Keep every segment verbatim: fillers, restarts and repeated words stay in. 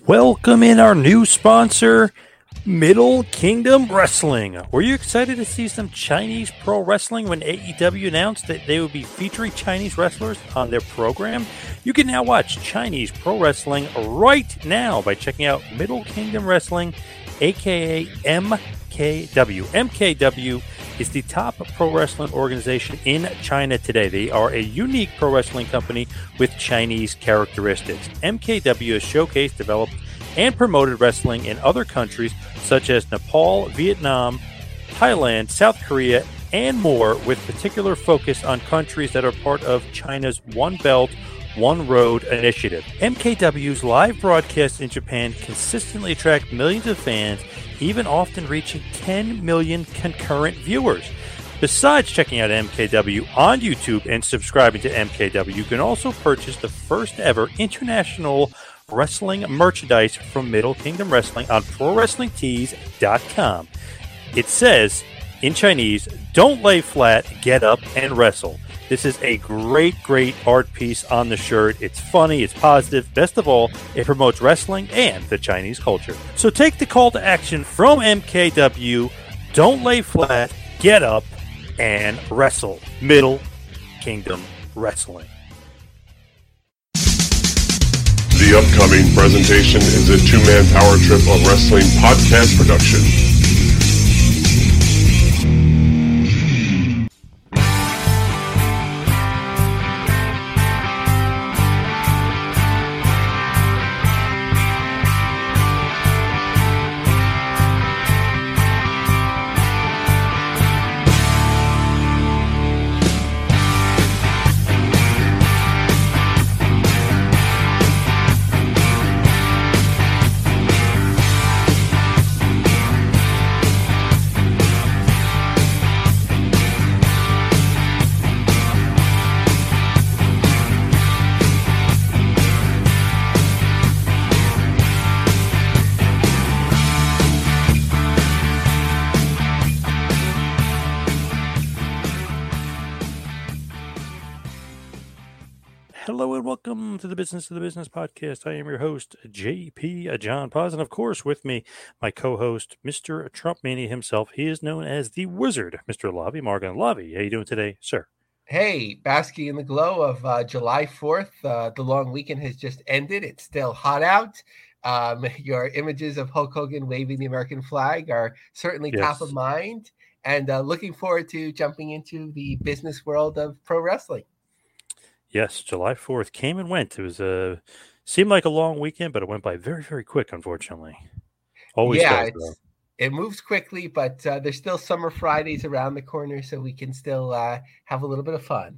Welcome in our new sponsor, Middle Kingdom Wrestling. Were you excited to see some Chinese pro wrestling when A E W announced that they would be featuring Chinese wrestlers on their program? You can now watch Chinese pro wrestling right now by checking out Middle Kingdom Wrestling, aka M K W. M K W is the top pro wrestling organization in China today. They are a unique pro wrestling company with Chinese characteristics. M K W has showcased, developed, and promoted wrestling in other countries such as Nepal, Vietnam, Thailand, South Korea, and more, with particular focus on countries that are part of China's One Belt, One Road initiative. M K W's live broadcasts in Japan consistently attract millions of fans, even often reaching ten million concurrent viewers. Besides checking out M K W on YouTube and subscribing to M K W, you can also purchase the first ever international wrestling merchandise from Middle Kingdom Wrestling on Pro Wrestling Tees dot com. It says, in Chinese, "Don't lay flat, get up and wrestle." This is a great, great art piece on the shirt. It's funny, it's positive. Best of all, it promotes wrestling and the Chinese culture. So take the call to action from M K W. Don't lay flat, get up and wrestle. Middle Kingdom Wrestling. The upcoming presentation is a two-man power trip of wrestling podcast production. Hello and welcome to the Business of the Business podcast. I am your host, J P John Paz, and of course with me, my co-host, Mister Trump Mania himself. He is known as the Wizard, Mister Lavi Morgan. Lavi, how you doing today, sir? Hey, basking in the glow of uh, July fourth. Uh, the long weekend has just ended. It's still hot out. Um, your images of Hulk Hogan waving the American flag are certainly Yes. top of mind, and uh, looking forward to jumping into the business world of pro wrestling. Yes, July fourth came and went. It was a seemed like a long weekend, but it went by very, very quick, unfortunately. Always yeah, does, though. it's, it moves quickly, but uh, there's still Summer Fridays around the corner, so we can still uh, have a little bit of fun.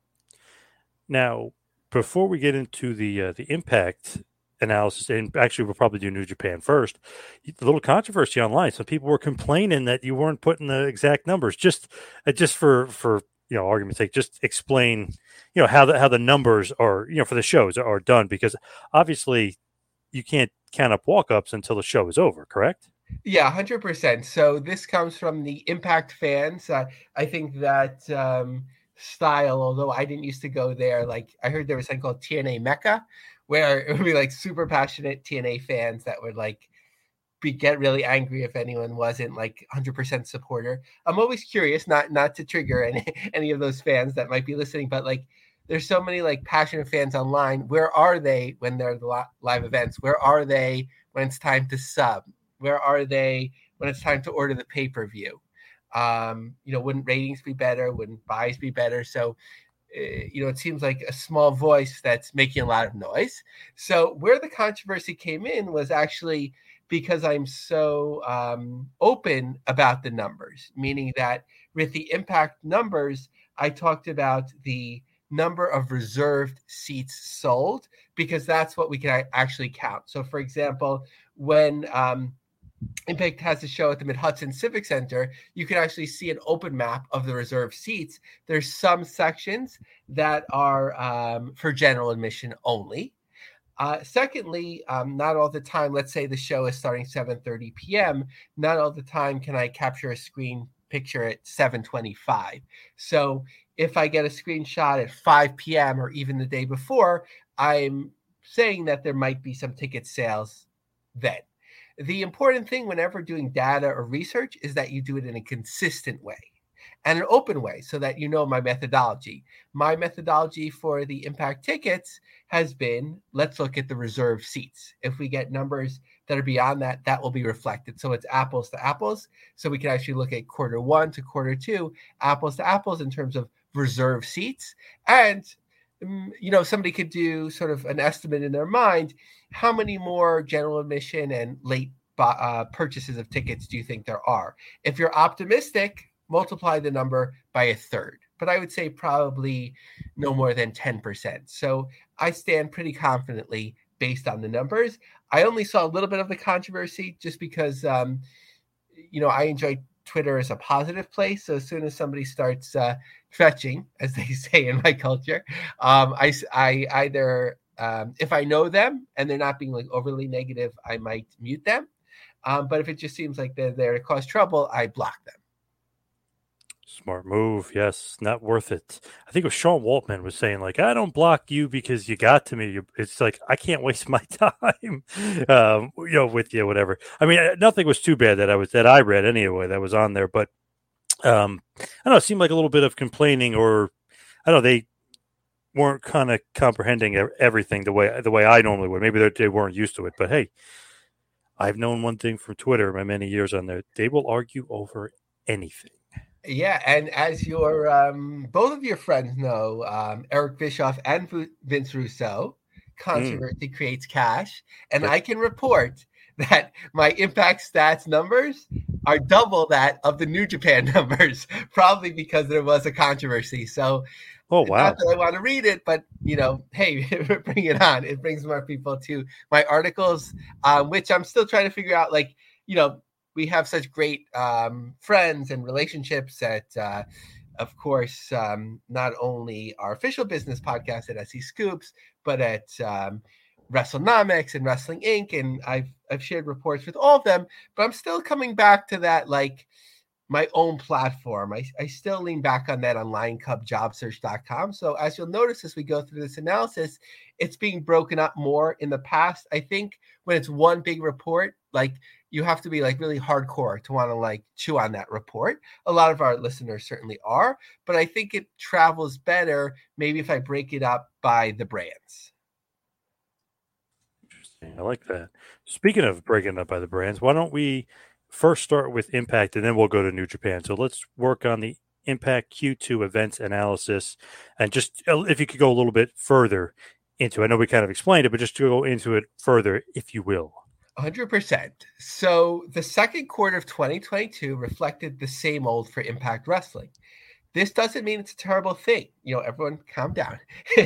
Now, before we get into the uh, the impact analysis, and actually we'll probably do New Japan first, the little controversy online. Some people were complaining that you weren't putting the exact numbers. Just uh, just for for you know argument's sake, just explain you know how the how the numbers are you know for the shows are done, because obviously you can't count up walk-ups until the show is over, correct? Yeah, one hundred percent. So this comes from the Impact fans. Uh, I think that um, style, although I didn't used to go there, like I heard there was something called T N A Mecca, where it would be like super passionate T N A fans that would like be get really angry if anyone wasn't like one hundred percent supporter. I'm always curious, not not to trigger any, any of those fans that might be listening, but like there's so many like passionate fans online. Where are they when they're the li- live events? Where are they when it's time to sub? Where are they when it's time to order the pay-per-view? Um, you know, wouldn't ratings be better? Wouldn't buys be better? So, uh, you know, it seems like a small voice that's making a lot of noise. So where the controversy came in was actually because I'm so um, open about the numbers, meaning that with the Impact numbers, I talked about the number of reserved seats sold, because that's what we can actually count. So, for example, when um, Impact has a show at the Mid-Hudson Civic Center, you can actually see an open map of the reserved seats. There's some sections that are um, for general admission only. Uh, secondly, um, not all the time, let's say the show is starting seven thirty p.m., not all the time can I capture a screen picture at seven twenty-five. So if I get a screenshot at five p.m. or even the day before, I'm saying that there might be some ticket sales then. The important thing whenever doing data or research is that you do it in a consistent way and an open way so that you know my methodology. My methodology for the Impact tickets has been, let's look at the reserve seats. If we get numbers that are beyond that, that will be reflected. So it's apples to apples. So we can actually look at quarter one to quarter two, apples to apples in terms of reserve seats. And, you know, somebody could do sort of an estimate in their mind. How many more general admission and late uh, purchases of tickets do you think there are? If you're optimistic, multiply the number by a third. But I would say probably no more than ten percent. So I stand pretty confidently based on the numbers. I only saw a little bit of the controversy just because, um, you know, I enjoy Twitter as a positive place. So as soon as somebody starts uh, fetching, as they say in my culture, um, I, I either, um, if I know them and they're not being like overly negative, I might mute them. Um, but if it just seems like they're there to cause trouble, I block them. Smart move. Yes. Not worth it. I think it was Sean Waltman was saying, like, I don't block you because you got to me. It's like, I can't waste my time, um, you know, with you, whatever. I mean, nothing was too bad that I was, that I read anyway, that was on there, but um, I don't know, it seemed like a little bit of complaining, or I don't know, they weren't kind of comprehending everything the way, the way I normally would. Maybe they weren't used to it, but hey, I've known one thing from Twitter my many years on there. They will argue over anything. Yeah, and as your um, both of your friends know, um, Eric Bischoff and Vince Russo, controversy mm. creates cash, and yep. I can report that my Impact Stats numbers are double that of the New Japan numbers, probably because there was a controversy. So, oh wow, not that I want to read it, but you know, hey, bring it on! It brings more people to my articles, uh, which I'm still trying to figure out, like, you know. We have such great um, friends and relationships at, uh, of course, um, not only our official business podcast at S E Scoops, but at um, WrestleNomics and Wrestling Incorporated. And I've I've shared reports with all of them, but I'm still coming back to that, like, my own platform. I, I still lean back on that on lion cub job search dot com. So as you'll notice as we go through this analysis, it's being broken up more. In the past, I think when it's one big report, like, you have to be like really hardcore to want to like chew on that report. A lot of our listeners certainly are, but I think it travels better maybe if I break it up by the brands. Interesting. I like that. Speaking of breaking up by the brands, why don't we first start with Impact and then we'll go to New Japan. So let's work on the Impact Q two events analysis, and just if you could go a little bit further into it. I know we kind of explained it, but just to go into it further, if you will. one hundred percent. So the second quarter of twenty twenty-two reflected the same old for Impact Wrestling. This doesn't mean it's a terrible thing. You know, everyone calm down.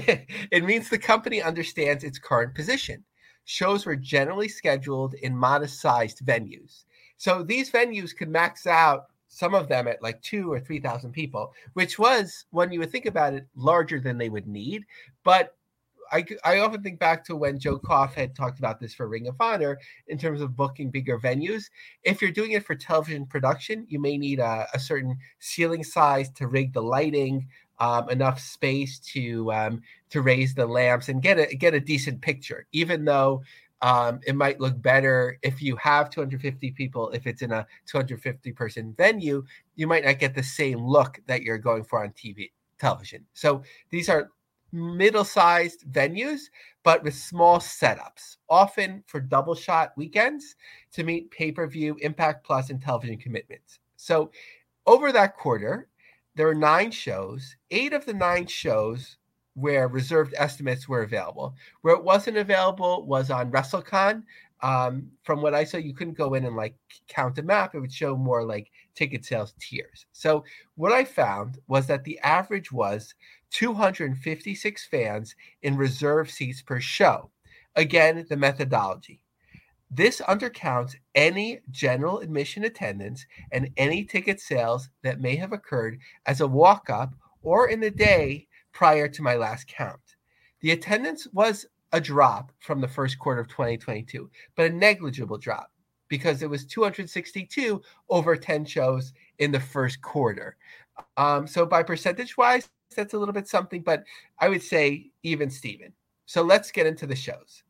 It means the company understands its current position. Shows were generally scheduled in modest-sized venues. So these venues could max out, some of them at like two or three thousand people, which was, when you would think about it, larger than they would need. But I, I often think back to when Joe Koff had talked about this for Ring of Honor in terms of booking bigger venues. If you're doing it for television production, you may need a, a certain ceiling size to rig the lighting, um, enough space to um, to raise the lamps and get a get a decent picture. Even though um, it might look better if you have two hundred fifty people, if it's in a two hundred fifty person venue, you might not get the same look that you're going for on T V television. So these are middle-sized venues, but with small setups, often for double shot weekends to meet pay-per-view, Impact Plus, and television commitments. So over that quarter, there were nine shows. Eight of the nine shows where reserved estimates were available. Where it wasn't available was on WrestleCon. Um, from what I saw, you couldn't go in and like count a map. It would show more like ticket sales tiers. So what I found was that the average was two hundred fifty-six fans in reserve seats per show. Again, the methodology. This undercounts any general admission attendance and any ticket sales that may have occurred as a walk-up or in the day prior to my last count. The attendance was a drop from the first quarter of twenty twenty-two, but a negligible drop because it was two hundred sixty-two over ten shows in the first quarter. Um, so by percentage-wise, that's a little bit something, but I would say even Steven. So let's get into the shows.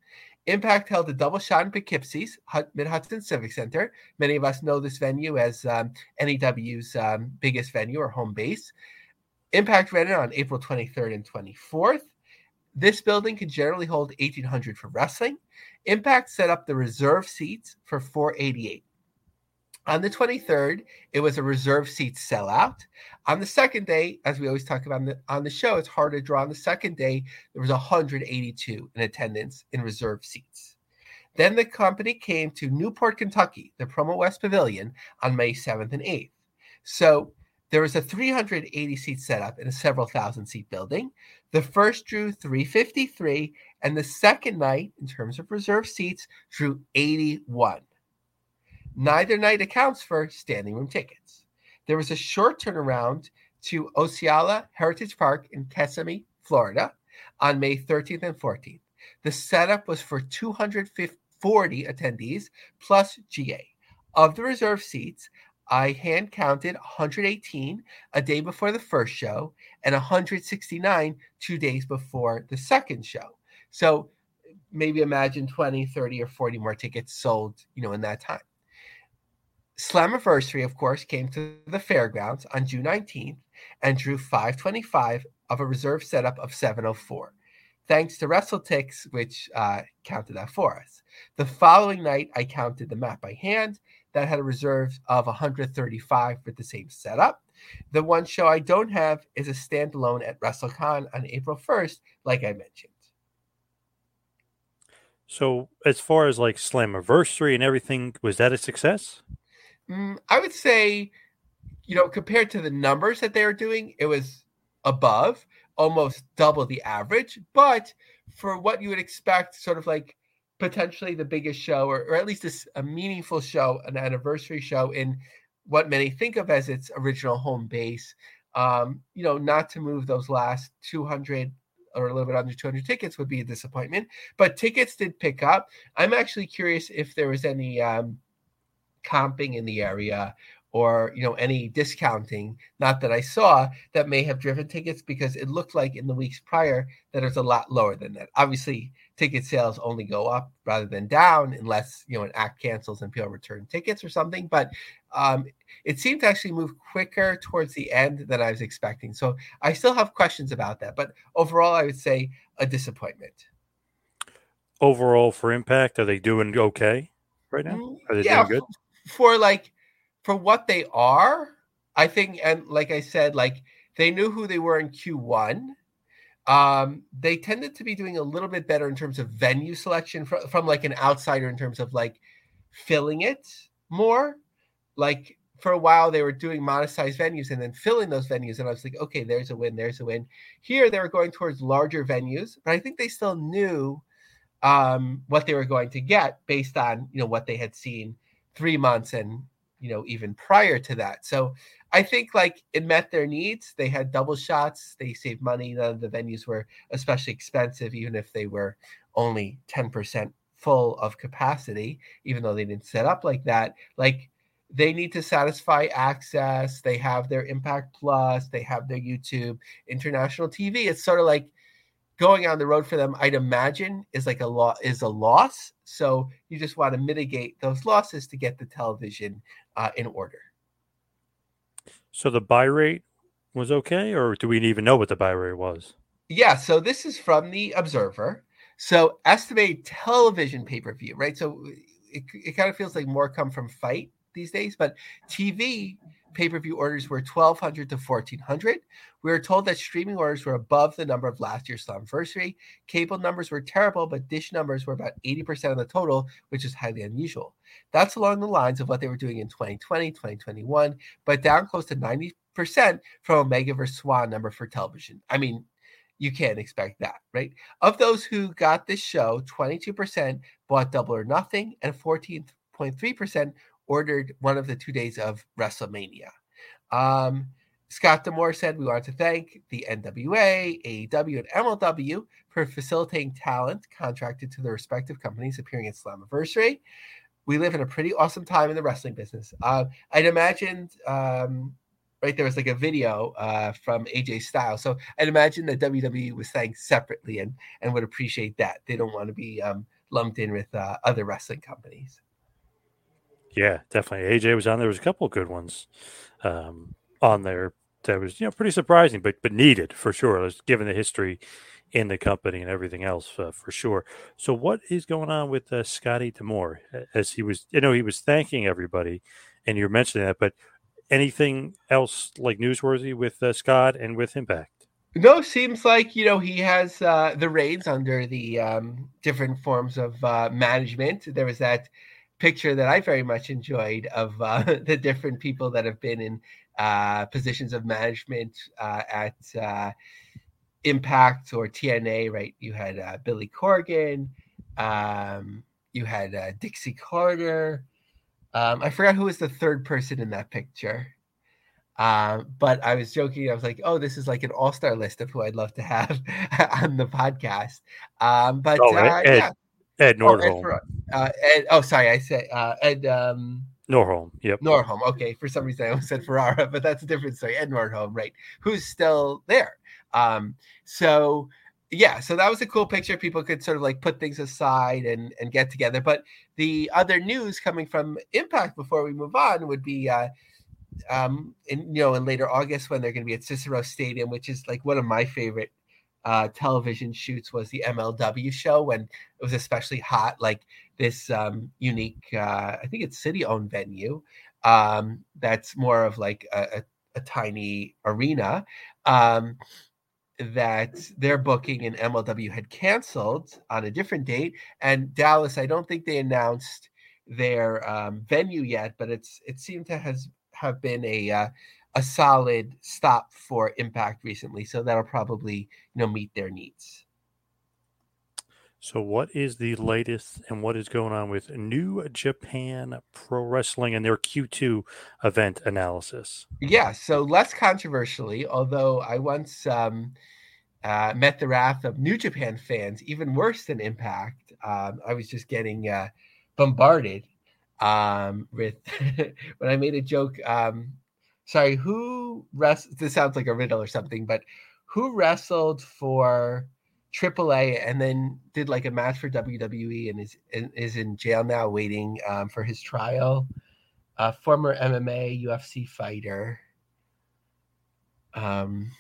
Impact held a double shot in Poughkeepsie's Mid-Hudson Civic Center. Many of us know this venue as um, N E W's um, biggest venue or home base. Impact ran it on April twenty-third and twenty-fourth. This building could generally hold eighteen hundred for wrestling. Impact set up the reserve seats for four eighty-eight. On the twenty-third, it was a reserve seat sellout. On the second day, as we always talk about on the, on the show, it's hard to draw. On the second day, there was one hundred eighty-two in attendance in reserve seats. Then the company came to Newport, Kentucky, the Promo West Pavilion, on May seventh and eighth. So there was a three hundred eighty seat setup in a several thousand seat building. The first drew three fifty-three, and the second night, in terms of reserve seats, drew eighty-one. Neither night accounts for standing room tickets. There was a short turnaround to Osceola Heritage Park in Kissimmee, Florida, on May thirteenth and fourteenth. The setup was for two hundred forty attendees plus G A. Of the reserve seats, I hand counted one hundred eighteen a day before the first show and one hundred sixty-nine two days before the second show. So maybe imagine twenty, thirty, or forty more tickets sold, you know, in that time. Slammiversary, of course, came to the fairgrounds on June nineteenth and drew five twenty-five of a reserve setup of seven oh four, thanks to WrestleTix, which uh, counted that for us. The following night, I counted the map by hand. That had a reserve of one hundred thirty-five with the same setup. The one show I don't have is a standalone at WrestleCon on April first, like I mentioned. So as far as like Slammiversary and everything, was that a success? Mm, I would say, you know, compared to the numbers that they were doing, it was above, almost double the average. But for what you would expect, sort of like potentially the biggest show, or, or at least a, a meaningful show, an anniversary show in what many think of as its original home base, um, you know, not to move those last two hundred or a little bit under two hundred tickets would be a disappointment. But tickets did pick up. I'm actually curious if there was any um, comping in the area or, you know, any discounting, not that I saw, that may have driven tickets, because it looked like in the weeks prior that it was a lot lower than that. Obviously, ticket sales only go up rather than down unless, you know, an act cancels and people return tickets or something. But um, it seemed to actually move quicker towards the end than I was expecting. So I still have questions about that. But overall, I would say a disappointment. Overall, for Impact, are they doing okay right now? Are they yeah, doing good? For like, for what they are, I think, and like I said, like they knew who they were in Q one. Um, they tended to be doing a little bit better in terms of venue selection from, from like an outsider in terms of like filling it more. Like for a while they were doing modest sized venues and then filling those venues. And I was like, okay, there's a win, there's a win. Here they were going towards larger venues, but I think they still knew um, what they were going to get based on, you know, what they had seen three months and, you know, even prior to that. So I think like it met their needs. They had double shots. They saved money. None of the venues were especially expensive, even if they were only ten percent full of capacity, even though they didn't set up like that. Like they need to satisfy access. They have their Impact Plus. They have their YouTube, international T V. It's sort of like going on the road for them, I'd imagine, is like a lo- is a loss. So you just want to mitigate those losses to get the television uh, in order. So the buy rate was okay, or do we even know what the buy rate was? Yeah, so this is from the Observer. So estimated television pay-per-view, right? So it, it kind of feels like more come from Fight these days, but T V pay-per-view orders were twelve hundred to fourteen hundred. We were told that streaming orders were above the number of last year's Slammiversary. Cable numbers were terrible, but dish numbers were about eighty percent of the total, which is highly unusual. That's along the lines of what they were doing in twenty twenty, twenty twenty-one, but down close to ninety percent from Omega versus Swan number for television. I mean, you can't expect that, right? Of those who got this show, twenty-two percent bought Double or Nothing, and fourteen point three percent ordered one of the two days of WrestleMania. Um, Scott D'Amore said, we want to thank the N W A, A E W, and M L W for facilitating talent contracted to their respective companies appearing at Slammiversary. We live in a pretty awesome time in the wrestling business. Uh, I'd imagined, um, right, there was like a video uh, from A J Styles. So I'd imagine that W W E was thanked separately and, and would appreciate that. They don't want to be um, lumped in with uh, other wrestling companies. Yeah, definitely. A J was on there. There was a couple of good ones um, on there that was, you know, pretty surprising, but but needed for sure. Just given the history in the company and everything else, uh, for sure. So, what is going on with uh, Scotty D'Amore? As he was, you know, he was thanking everybody, and you're mentioning that. But anything else like newsworthy with uh, Scott and with Impact? No, seems like, you know, he has uh, the reins under the um, different forms of uh, management. There was that picture that I very much enjoyed of uh, the different people that have been in uh, positions of management uh, at uh, Impact or T N A, right? You had uh, Billy Corgan, um, you had uh, Dixie Carter. Um, I forgot who was the third person in that picture. Um, but I was joking. I was like, "Oh, this is like an all-star list of who I'd love to have on the podcast." Um, but oh, uh, Ed, yeah, Ed Nordholm. Oh, Ed, uh, Ed, oh, sorry, I said uh, Ed um, Nordholm. Yep, Nordholm. Okay, for some reason I almost said Ferrara, but that's a different story. Ed Nordholm, right? Who's still there? Um, so yeah, so that was a cool picture. People could sort of like put things aside and and get together. But the other news coming from Impact before we move on would be. Uh, Um, in you know, in later August when they're going to be at Cicero Stadium, which is like one of my favorite uh, television shoots, was the M L W show when it was especially hot. Like this um, unique, uh, I think it's city-owned venue um, that's more of like a, a, a tiny arena um, that they're booking, and M L W had canceled on a different date. And Dallas, I don't think they announced their um, venue yet, but it's it seemed to has have been a uh, a solid stop for Impact recently, so that'll probably, you know, meet their needs. So, what is the latest and what is going on with New Japan Pro Wrestling and their Q two event analysis? Yeah, so less controversially, although I once um, uh, met the wrath of New Japan fans, even worse than Impact. Um, I was just getting uh, bombarded um with when I made a joke. Um sorry, who rest this sounds like a riddle or something, but who wrestled for triple A and then did like a match for W W E and is and is in jail now waiting um for his trial? Uh former M M A U F C fighter. Um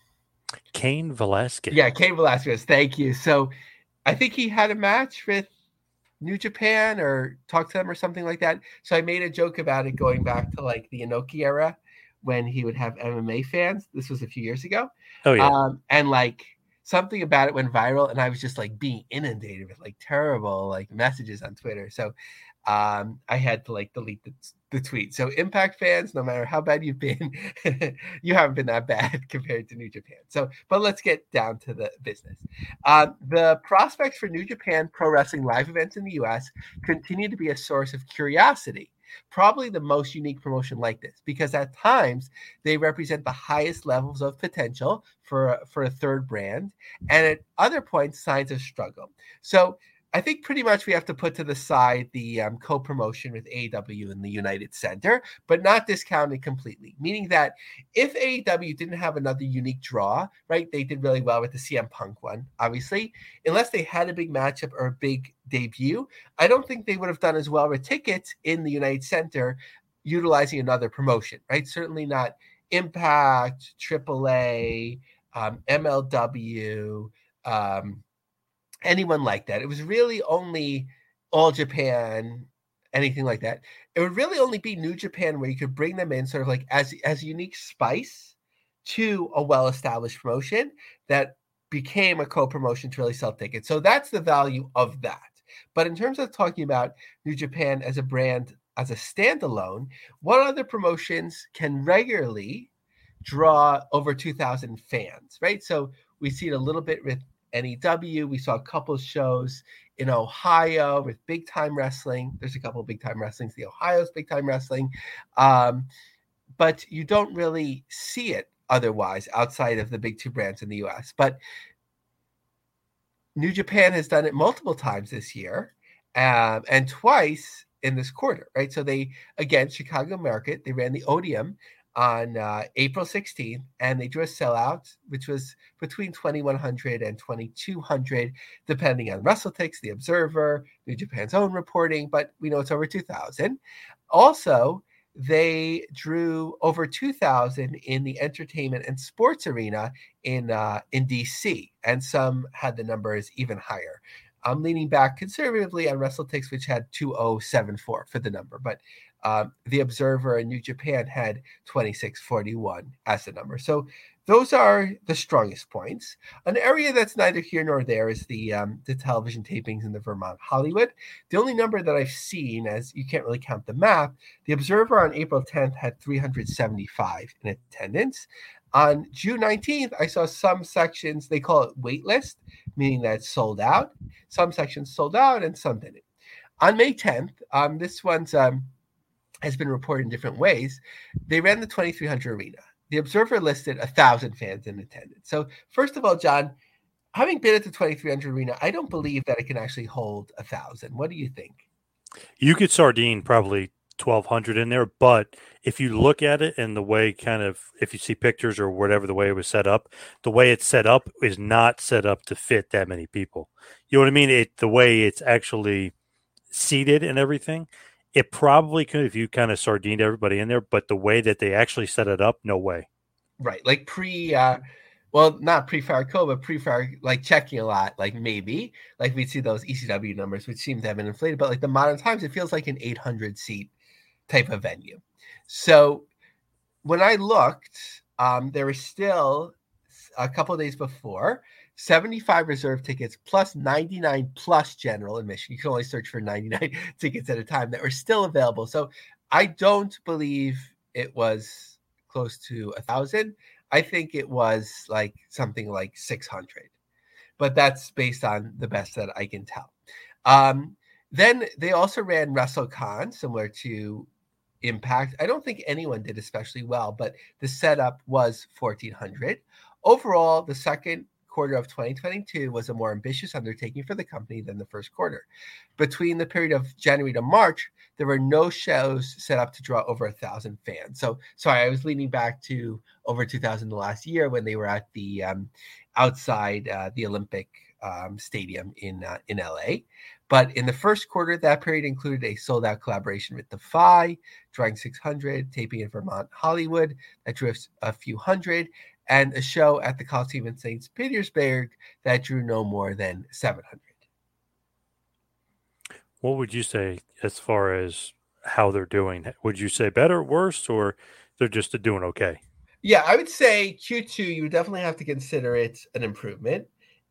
Cain Velasquez. Yeah, Cain Velasquez. Thank you. So I think he had a match with New Japan or talk to them or something like that. So I made a joke about it going back to like the Inoki era when he would have M M A fans. This was a few years ago. Oh yeah. Um, and like something about it went viral, and I was just like being inundated with like terrible like messages on Twitter. So um, I had to like delete the, the tweet. So Impact fans, no matter how bad you've been, you haven't been that bad compared to New Japan. So, but let's get down to the business. Uh, the prospects for New Japan Pro Wrestling live events in the U S continue to be a source of curiosity. Probably the most unique promotion like this, because at times they represent the highest levels of potential for, for a third brand, and at other points, signs of struggle. So I think pretty much we have to put to the side the um, co-promotion with A E W in the United Center, but not discount it completely. Meaning that if A E W didn't have another unique draw, right, they did really well with the C M Punk one, obviously. Unless they had a big matchup or a big debut, I don't think they would have done as well with tickets in the United Center utilizing another promotion, right? Certainly not Impact, triple A, um, M L W, um, anyone like that. It was really only All Japan, anything like that. It would really only be New Japan where you could bring them in sort of like as, as a unique spice to a well-established promotion that became a co-promotion to really sell tickets. So that's the value of that. But in terms of talking about New Japan as a brand, as a standalone, what other promotions can regularly draw over two thousand fans, right? So we see it a little bit with N E W. We saw a couple of shows in Ohio with Big Time Wrestling. There's a couple of Big Time Wrestlings. The Ohio's Big Time Wrestling. Um, but you don't really see it otherwise outside of the big two brands in the U S. But New Japan has done it multiple times this year um, and twice in this quarter, right? So they, again, Chicago market, they ran the Odeum on uh, April sixteenth, and they drew a sellout, which was between twenty-one hundred and twenty-two hundred, depending on WrestleTix, The Observer, New Japan's own reporting, but we know it's over two thousand. Also, they drew over two thousand in the entertainment and sports arena in uh, in D C, and some had the numbers even higher. I'm leaning back conservatively on WrestleTix, which had two thousand seventy-four for the number, but um, The Observer and New Japan had twenty-six forty-one as the number. So those are the strongest points. An area that's neither here nor there is the um, the television tapings in the Vermont Hollywood. The only number that I've seen, as you can't really count the map, The Observer on April tenth had three hundred seventy-five in attendance. On June nineteenth, I saw some sections, they call it waitlist, meaning that it's sold out. Some sections sold out and some didn't. On May tenth, um, this one's um, has been reported in different ways. They ran the twenty-three hundred arena. The Observer listed one thousand fans in attendance. So first of all, John, having been at the twenty-three hundred arena, I don't believe that it can actually hold one thousand. What do you think? You could sardine probably twelve hundred in there, but if you look at it and the way kind of, if you see pictures or whatever, the way it was set up, the way it's set up is not set up to fit that many people. You know what I mean? It, the way it's actually seated and everything, it probably could if you kind of sardined everybody in there, but the way that they actually set it up, no way. Right. Like pre, uh, well, not pre-Fire Co, but pre-Fire, like checking a lot, like maybe, like we'd see those E C W numbers, which seem to have been inflated, but like the modern times, it feels like an eight hundred seat type of venue. So when I looked, um, there was still a couple of days before seventy-five reserve tickets plus ninety-nine plus general admission. You can only search for ninety-nine tickets at a time that were still available. So I don't believe it was close to a thousand. I think it was like something like six hundred, but that's based on the best that I can tell. Um, then they also ran WrestleCon, similar to Impact. I don't think anyone did especially well, but the setup was fourteen hundred. Overall, the second quarter of twenty twenty-two was a more ambitious undertaking for the company than the first quarter. Between the period of January to March, there were no shows set up to draw over a thousand fans. So, sorry, I was leaning back to over two thousand the last year when they were at the um, outside uh, the Olympic um, Stadium in uh, in L A. But in the first quarter, that period included a sold-out collaboration with Defy, drawing six hundred, taping in Vermont Hollywood that drew a few hundred, and a show at the Coliseum in Saint Petersburg that drew no more than seven hundred. What would you say as far as how they're doing? Would you say better, worse, or they're just doing okay? Yeah, I would say Q two, you would definitely have to consider it an improvement.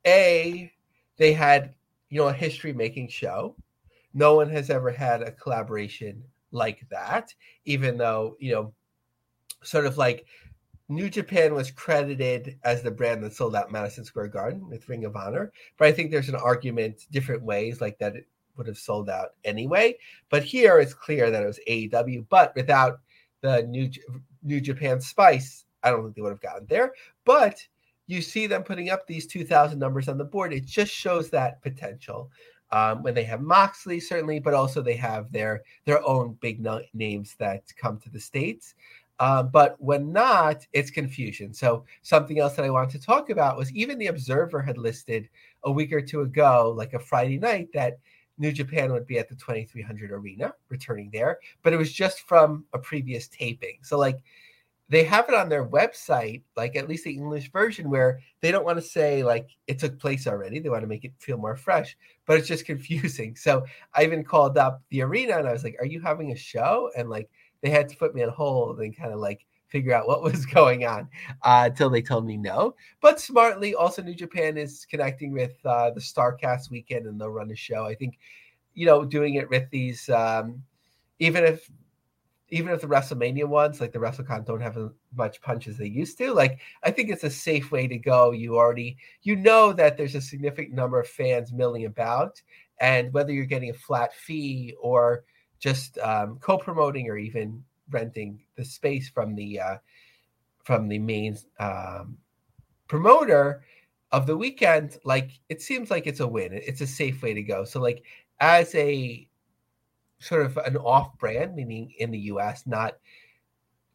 A, they had, you know, a history-making show. No one has ever had a collaboration like that, even though, you know, sort of like New Japan was credited as the brand that sold out Madison Square Garden with Ring of Honor. But I think there's an argument different ways like that it would have sold out anyway. But here it's clear that it was A E W, but without the New, New Japan spice, I don't think they would have gotten there. But you see them putting up these two thousand numbers on the board. It just shows that potential. Um, when they have Moxley, certainly, but also they have their, their own big no- names that come to the States. Um, but when not, it's confusion. So something else that I wanted to talk about was even the Observer had listed a week or two ago, like a Friday night, that New Japan would be at the twenty-three hundred arena, returning there. But it was just from a previous taping. So like they have it on their website, like at least the English version, where they don't want to say like it took place already. They want to make it feel more fresh, but it's just confusing. So I even called up the arena and I was like, are you having a show? And like, they had to put me on hold and kind of like figure out what was going on uh, until they told me no. But smartly, also New Japan is connecting with uh, the StarCast weekend and they'll run a show. I think, you know, doing it with these, um, even if even if the WrestleMania ones, like the WrestleCon, don't have as much punch as they used to, like I think it's a safe way to go. You already, you know that there's a significant number of fans milling about, and whether you're getting a flat fee or just um, co-promoting or even renting the space from the uh, from the main um, promoter of the weekend, like it seems like it's a win. It's a safe way to go. So like as a sort of an off brand, meaning in the U S, not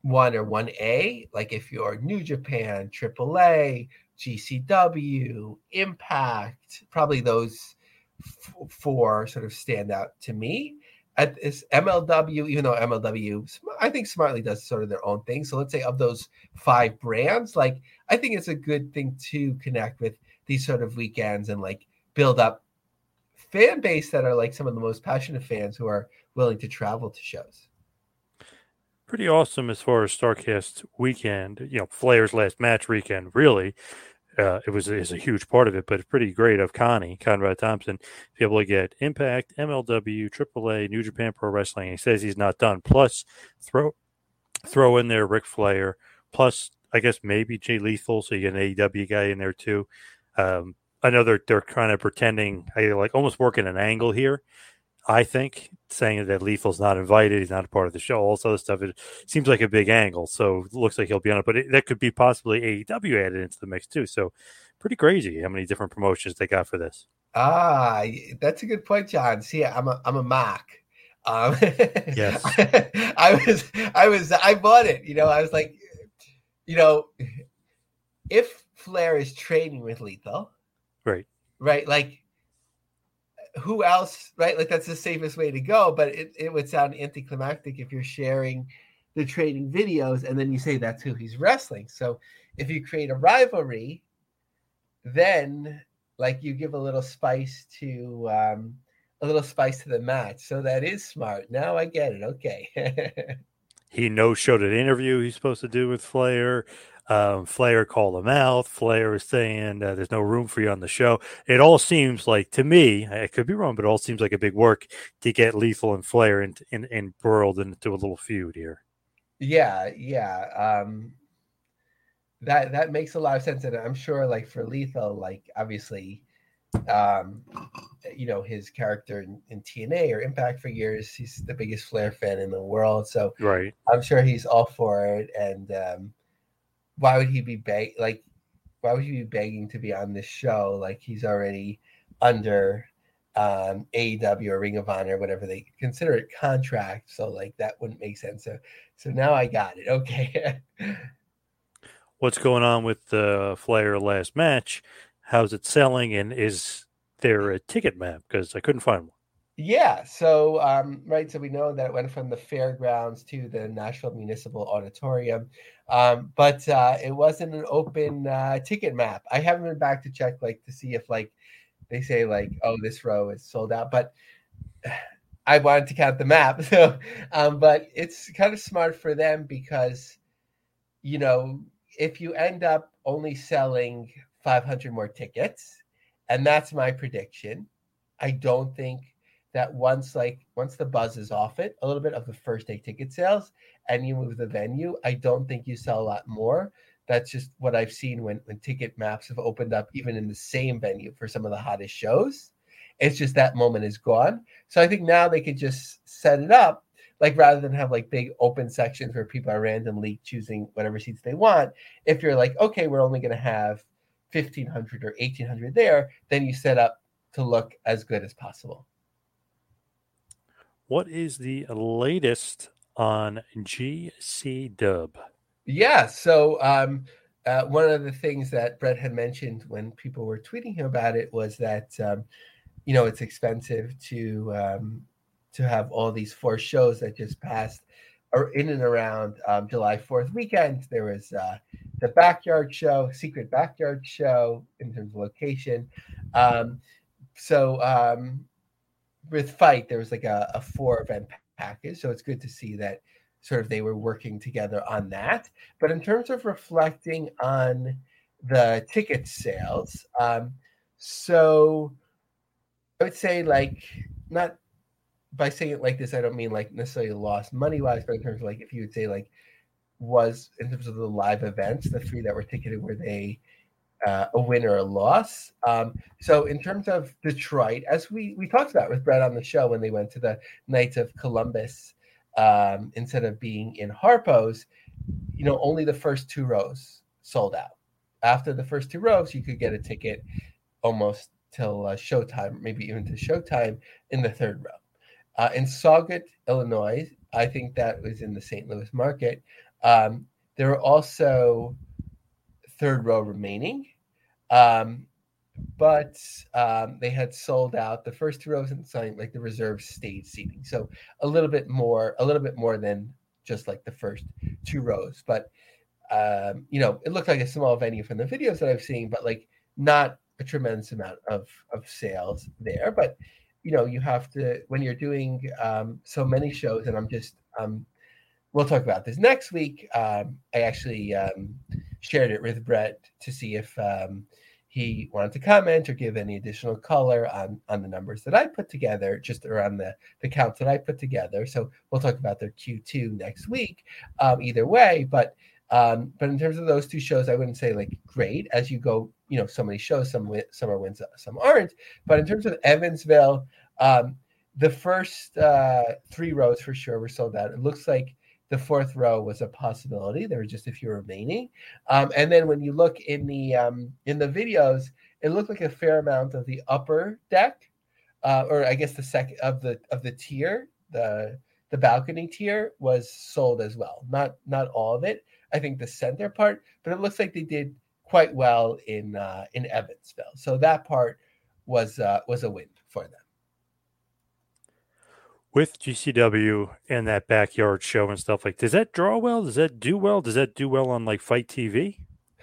one or one A, like if you're New Japan, triple A, G C W, Impact, probably those f- four sort of stand out to me. At this M L W, even though M L W, I think Smartly does sort of their own thing. So let's say of those five brands, like I think it's a good thing to connect with these sort of weekends and like build up fan base that are like some of the most passionate fans who are willing to travel to shows. Pretty awesome as far as StarCast weekend, you know, Flair's last match weekend, really. Uh, it was is a huge part of it, but it's pretty great of Connie, Conrad Thompson, to be able to get Impact, M L W, triple A, New Japan Pro Wrestling. He says he's not done. Plus, throw throw in there Ric Flair. Plus, I guess maybe Jay Lethal, so you get an A E W guy in there too. Um, I know they're they're kind of pretending, like almost working an angle here. I think saying that Lethal's not invited, he's not a part of the show, all this other stuff. It seems like a big angle, so it looks like he'll be on it. But it, that could be possibly A E W added into the mix too. So pretty crazy how many different promotions they got for this. Ah, that's a good point, John. See, I'm a I'm a mock. Um, yes, I, I was I was I bought it. You know, I was like, you know, if Flair is training with Lethal, right, right, like. Who else, right? Like that's the safest way to go, but it, it would sound anticlimactic if you're sharing the training videos and then you say that's who he's wrestling. So if you create a rivalry, then like you give a little spice to um, a little spice to the match. So that is smart. Now I get it. Okay. He no-showed an interview he's supposed to do with Flair. Um, Flair called him out. Flair is saying uh, there's no room for you on the show. It all seems like, to me, I could be wrong, but it all seems like a big work to get Lethal and Flair in, in, in burrowed into a little feud here. Yeah, yeah. Um, that that makes a lot of sense, and I'm sure, like for Lethal, like obviously, um, you know, his character in, in T N A or Impact for years, he's the biggest Flair fan in the world, so right. I'm sure he's all for it, and. Um, Why would he be beg like? Why would he be begging to be on this show? Like he's already under um, A E W or Ring of Honor, whatever they consider it, contract. So like that wouldn't make sense. So so now I got it. Okay. What's going on with the Flair last match? How's it selling? And is there a ticket map? Because I couldn't find one. Yeah. So um, right. So we know that it went from the fairgrounds to the Nashville Municipal Auditorium. Um, but uh, it wasn't an open uh, ticket map. I haven't been back to check, like, to see if, like, they say, like, oh, this row is sold out. But I wanted to count the map. So, um, but it's kind of smart for them because, you know, if you end up only selling five hundred more tickets, and that's my prediction, I don't think that once like once the buzz is off it a little bit of the first day ticket sales and you move the venue, I don't think you sell a lot more. That's just what I've seen when, when ticket maps have opened up, even in the same venue for some of the hottest shows. It's just that moment is gone. So I think now they could just set it up, like rather than have like big open sections where people are randomly choosing whatever seats they want. If you're like, okay, we're only going to have fifteen hundred or eighteen hundred there, then you set up to look as good as possible. What is the latest on G C Dub? Yeah, so um, uh, one of the things that Brett had mentioned when people were tweeting him about it was that um, you know it's expensive to um, to have all these four shows that just passed or in and around um, July fourth weekend. There was uh, the Backyard Show, Secret Backyard Show in terms of location. Um, so. Um, With Fight, there was like a, a four event package. So it's good to see that sort of they were working together on that. But in terms of reflecting on the ticket sales, um, so I would say like not by saying it like this, I don't mean like necessarily lost money wise, but in terms of like if you would say like was in terms of the live events, the three that were ticketed, were they Uh, a win or a loss. Um, so in terms of Detroit, as we, we talked about with Brett on the show when they went to the Knights of Columbus, um, instead of being in Harpo's, you know, only the first two rows sold out. After the first two rows, you could get a ticket almost till uh, showtime, maybe even to showtime in the third row. Uh, in Sauget, Illinois, I think that was in the Saint Louis market. Um, there were also third row remaining, um, but um, they had sold out the first two rows and signed like the reserve stage seating. So a little bit more, a little bit more than just like the first two rows. But um, you know, it looked like a small venue from the videos that I've seen, but like not a tremendous amount of of sales there. But you know, you have to when you're doing um, so many shows, and I'm just um, we'll talk about this next week. Um, I actually um, shared it with Brett to see if um, he wanted to comment or give any additional color on, on the numbers that I put together, just around the, the counts that I put together. So we'll talk about their Q two next week, um, either way. But um, but in terms of those two shows, I wouldn't say like great as you go, you know, so many shows, some win, some are wins, some aren't. But in terms of Evansville, um, the first uh, three rows for sure were sold out. It looks like the fourth row was a possibility. There were just a few remaining. Um, and then when you look in the um, in the videos, it looked like a fair amount of the upper deck, uh, or I guess the second of the of the tier, the the balcony tier was sold as well. Not not all of it. I think the center part, but it looks like they did quite well in uh, in Evansville. So that part was uh, was a win for them. With G C W and that backyard show and stuff, like, does that draw well? Does that do well? Does that do well on like Fight T V?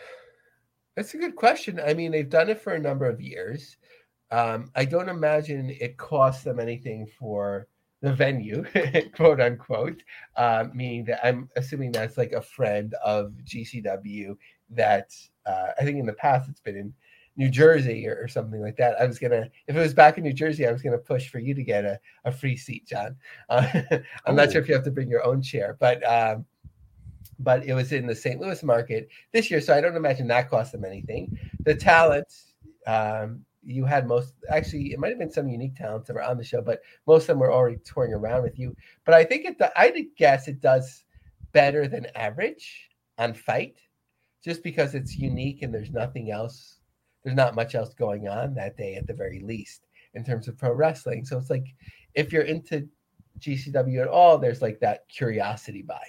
That's a good question. I mean, they've done it for a number of years. Um, I don't imagine it costs them anything for the venue, quote unquote, uh, meaning that I'm assuming that's like a friend of G C W that uh, I think in the past it's been in New Jersey or, or something like that. I was gonna, if it was back in New Jersey, I was gonna push for you to get a, a free seat, John. Uh, I'm oh. not sure if you have to bring your own chair, but um, but it was in the Saint Louis market this year, so I don't imagine that cost them anything. The talent, um, you had most, actually, it might have been some unique talents that were on the show, but most of them were already touring around with you. But I think it, I'd guess it does better than average on Fight, just because it's unique and there's nothing else. There's not much else going on that day at the very least in terms of pro wrestling. So it's like, if you're into G C W at all, there's like that curiosity buy.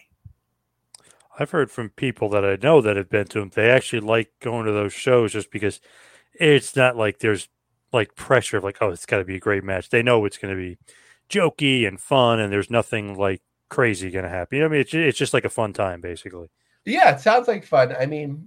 I've heard from people that I know that have been to them. They actually like going to those shows just because it's not like there's like pressure of like, oh, it's got to be a great match. They know it's going to be jokey and fun, and there's nothing like crazy going to happen. You know what I mean? It's, it's just like a fun time, basically. Yeah, it sounds like fun. I mean,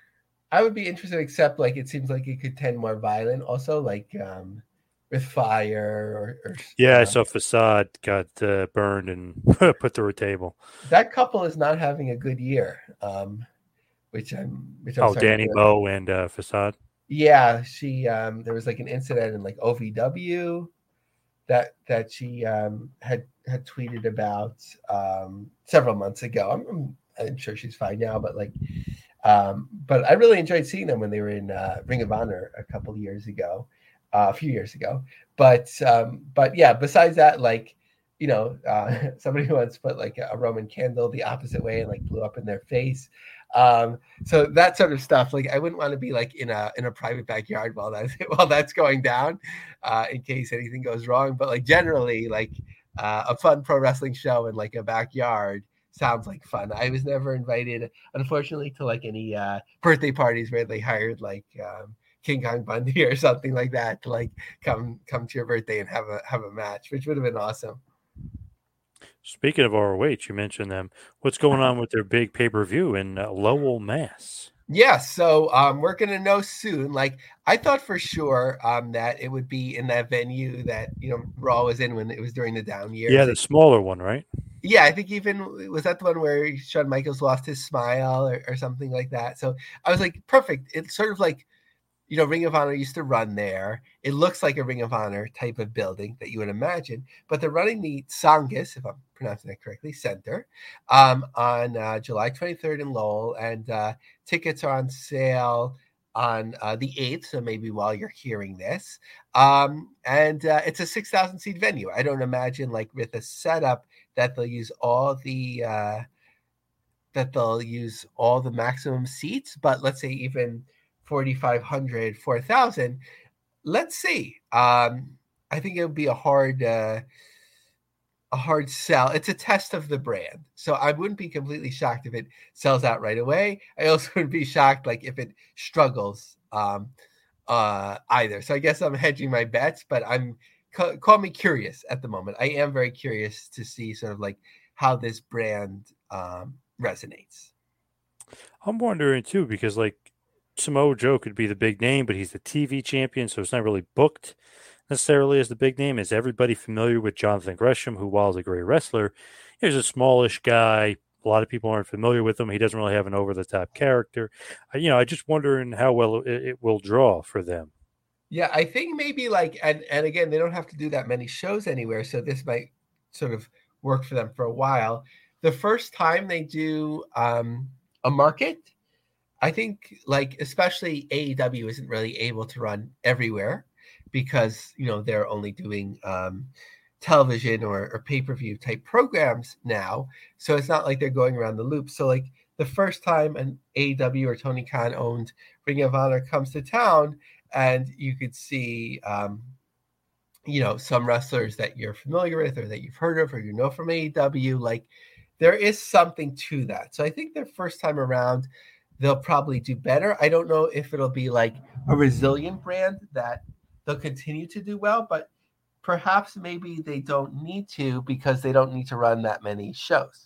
I would be interested, except like it seems like it could tend more violent. Also, like um, with fire or, or yeah, uh, I saw Facade got uh, burned and put through a table. That couple is not having a good year. Um, which I'm. Which I'm oh, Danny Moe and uh, Facade. Yeah, she. Um, there was like an incident in like O V W that that she um, had had tweeted about um, several months ago. I'm, I'm I'm sure she's fine now, but like. Um, but I really enjoyed seeing them when they were in uh, Ring of Honor a couple of years ago, uh, a few years ago. But um, but yeah, besides that, like, you know, uh, somebody once put like a Roman candle the opposite way and like blew up in their face. Um, so that sort of stuff, like I wouldn't want to be like in a in a private backyard while that's while that's going down, uh, in case anything goes wrong. But like generally, like uh, a fun pro wrestling show in like a backyard sounds like fun. I was never invited, unfortunately, to like any uh, birthday parties where they hired like um, King Kong Bundy or something like that to like come come to your birthday and have a have a match, which would have been awesome. Speaking of R O H, you mentioned them. What's going on with their big pay-per-view in uh, Lowell, Mass? Yeah, so um, we're going to know soon. Like, I thought for sure um, that it would be in that venue that, you know, Raw was in when it was during the down years. Yeah, the smaller one, right? Yeah, I think even, was that the one where Shawn Michaels lost his smile or, or something like that? So I was like, perfect. It's sort of like, you know, Ring of Honor used to run there. It looks like a Ring of Honor type of building that you would imagine, but they're running the Tsongas, if I'm pronouncing that correctly, Center, um, on uh, July twenty-third in Lowell, and uh, tickets are on sale on uh, the eighth, so maybe while you're hearing this. Um, and uh, it's a six thousand seat venue. I don't imagine, like, with a setup that they'll use all the uh, that they'll use all the maximum seats, but let's say even forty-five hundred, four thousand. Let's see. Um, I think it would be a hard, uh, a hard sell. It's a test of the brand. So I wouldn't be completely shocked if it sells out right away. I also wouldn't be shocked like if it struggles um, uh, either. So I guess I'm hedging my bets, but I'm ca- call me curious at the moment. I am very curious to see sort of like how this brand um, resonates. I'm wondering too, because like Samoa Joe could be the big name, but he's the T V champion, so it's not really booked necessarily as the big name. Is everybody familiar with Jonathan Gresham, who, while is a great wrestler, is a smallish guy. A lot of people aren't familiar with him. He doesn't really have an over-the-top character. Uh, you know, I just wondering how well it, it will draw for them. Yeah, I think maybe like, and, and again, they don't have to do that many shows anywhere, so this might sort of work for them for a while. The first time they do um, a market, I think like especially A E W isn't really able to run everywhere because, you know, they're only doing um, television or, or pay-per-view type programs now. So it's not like they're going around the loop. So like the first time an A E W or Tony Khan owned Ring of Honor comes to town, and you could see, um, you know, some wrestlers that you're familiar with or that you've heard of or you know from A E W, like there is something to that. So I think their first time around, they'll probably do better. I don't know if it'll be like a resilient brand that they'll continue to do well, but perhaps maybe they don't need to because they don't need to run that many shows.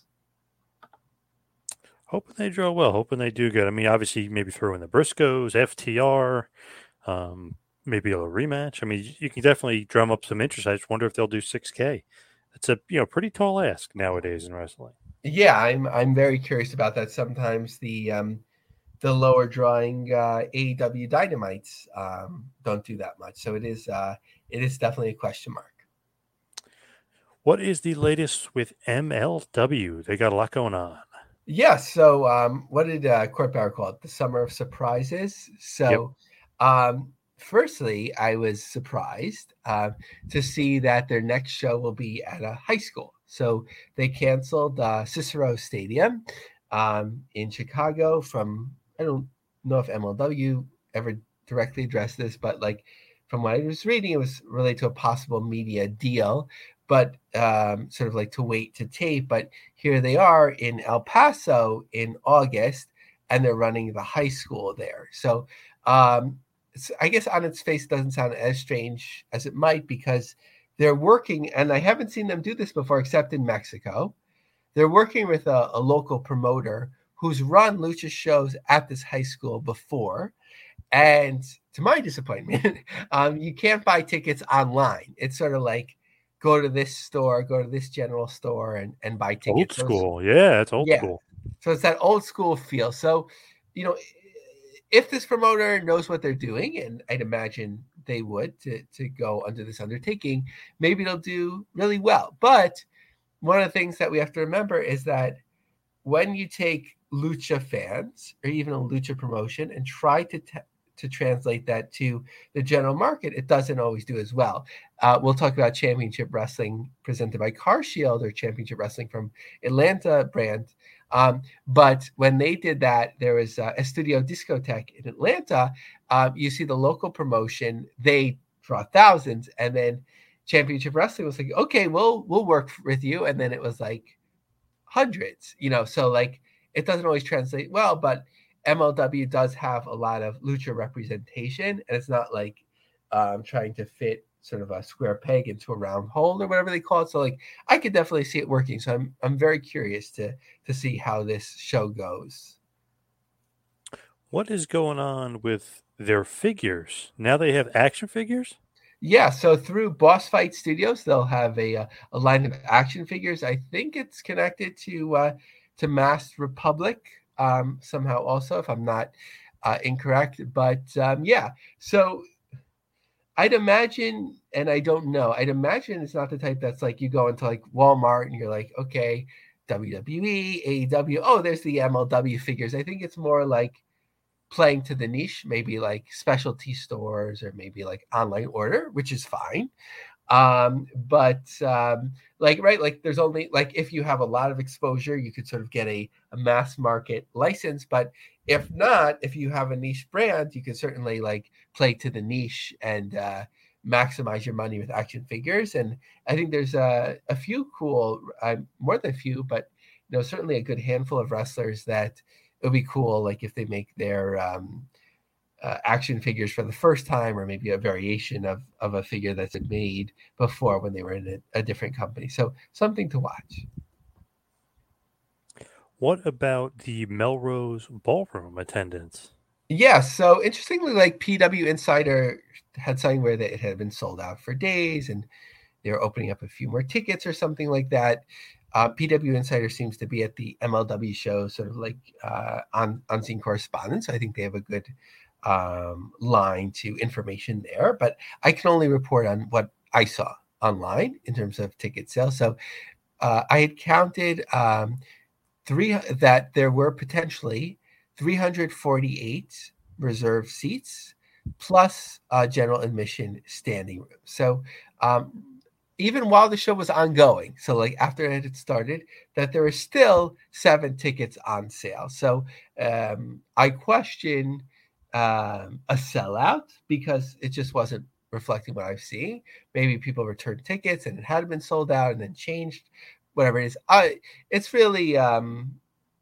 Hoping they draw well, hoping they do good. I mean, obviously, maybe throw in the Briscoes, F T R, um, maybe a rematch. I mean, you can definitely drum up some interest. I just wonder if they'll do six K. It's a you know pretty tall ask nowadays in wrestling. Yeah, I'm I'm very curious about that. Sometimes the um, the lower drawing uh, A E W Dynamites um, don't do that much, so it is uh, it is definitely a question mark. What is the latest with M L W? They got a lot going on. Yeah, so um, what did uh, Court Bauer call it? The Summer of Surprises. So, yep. um, firstly, I was surprised uh, to see that their next show will be at a high school. So they canceled uh, Cicero Stadium um, in Chicago from, I don't know if M L W ever directly addressed this, but like from what I was reading, it was related to a possible media deal, but um, sort of like to wait to tape. But here they are in El Paso in August, and they're running the high school there. So um, I guess on its face, it doesn't sound as strange as it might because they're working, and I haven't seen them do this before except in Mexico. They're working with a, a local promoter who's run lucha shows at this high school before. And to my disappointment, um, you can't buy tickets online. It's sort of like go to this store, go to this general store and, and buy tickets. Old school. So yeah, it's old yeah. school. So it's that old school feel. So, you know, if this promoter knows what they're doing, and I'd imagine they would to, to go under this undertaking, maybe they'll do really well. But one of the things that we have to remember is that when you take lucha fans or even a lucha promotion and try to t- to translate that to the general market, it doesn't always do as well. Uh, we'll talk about Championship Wrestling presented by CarShield or Championship Wrestling from Atlanta brand. Um, but when they did that, there was uh, Estudio Discotheque in Atlanta. Um, you see the local promotion, they draw thousands, and then Championship Wrestling was like, okay, we'll we'll work with you. And then it was like hundreds, you know, so like it doesn't always translate well, but M L W does have a lot of lucha representation, and it's not like um, trying to fit sort of a square peg into a round hole or whatever they call it. So like I could definitely see it working. So I'm I'm very curious to to see how this show goes. What is going on with their figures? Now they have action figures? Yeah, so through Boss Fight Studios, they'll have a a line of action figures. I think it's connected to uh, to Masked Republic. Um, somehow also, if I'm not uh, incorrect, but um, yeah, so I'd imagine, and I don't know, I'd imagine it's not the type that's like you go into like Walmart and you're like, okay, W W E, A E W, oh, there's the M L W figures. I think it's more like playing to the niche, maybe like specialty stores or maybe like online order, which is fine. Um, but um, like, right, like there's only like if you have a lot of exposure, you could sort of get a, a mass market license. But if not, if you have a niche brand, you can certainly like play to the niche and uh, maximize your money with action figures. And I think there's a, a few cool, uh, more than a few, but you know, certainly a good handful of wrestlers that it would be cool, like if they make their um, uh, action figures for the first time, or maybe a variation of, of a figure that's been made before when they were in a, a different company. So something to watch. What about the Melrose Ballroom attendance? Yeah, so interestingly, like P W Insider had something where they, it had been sold out for days, and they were opening up a few more tickets or something like that. Uh, P W Insider seems to be at the M L W show, sort of like uh, on on scene correspondence. So I think they have a good um, line to information there. But I can only report on what I saw online in terms of ticket sales. So uh, I had counted um, three that there were potentially three hundred forty-eight reserved seats plus uh, general admission standing room. So um, even while the show was ongoing, so like after it had started, that there were still seven tickets on sale. So um, I question um, a sellout because it just wasn't reflecting what I've seen. Maybe people returned tickets and it had been sold out and then changed, whatever it is. I, it's really... Um,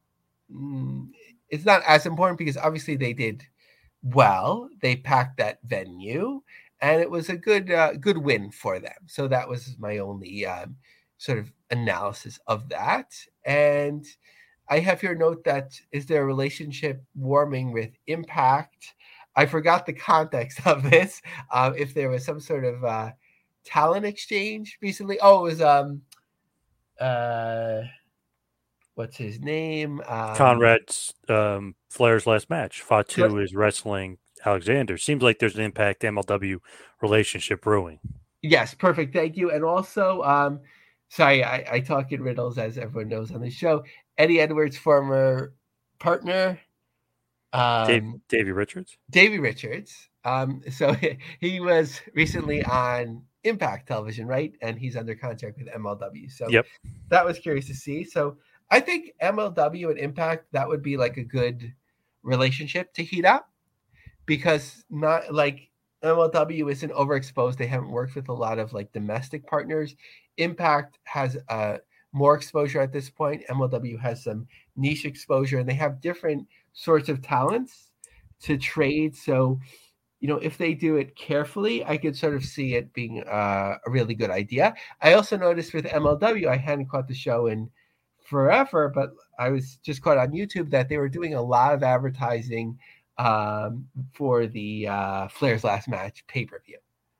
it's not as important because obviously they did well. They packed that venue, and it was a good uh, good win for them. So that was my only um, sort of analysis of that. And I have here note that is there a relationship warming with Impact? I forgot the context of this. Um, if there was some sort of uh, talent exchange recently. Oh, it was um, uh. What's his name? Um, Conrad's um, Flair's last match. Fatu yes. is wrestling Alexander. Seems like there's an Impact M L W relationship brewing. Yes, perfect. Thank you. And also, um, sorry, I, I talk in riddles, as everyone knows on the show. Eddie Edwards' former partner, um, Dave, Davey Richards. Davey Richards. Um, so he, he was recently on Impact Television, right? And he's under contract with M L W. So yep. that was curious to see. So I think M L W and Impact, that would be like a good relationship to heat up, because not like M L W isn't overexposed. They haven't worked with a lot of like domestic partners. Impact has uh, more exposure at this point. M L W has some niche exposure, and they have different sorts of talents to trade. So, you know, if they do it carefully, I could sort of see it being uh, a really good idea. I also noticed with M L W, I hadn't caught the show in forever, but I was just caught on YouTube that they were doing a lot of advertising um, for the uh, Flair's last match pay-per-view.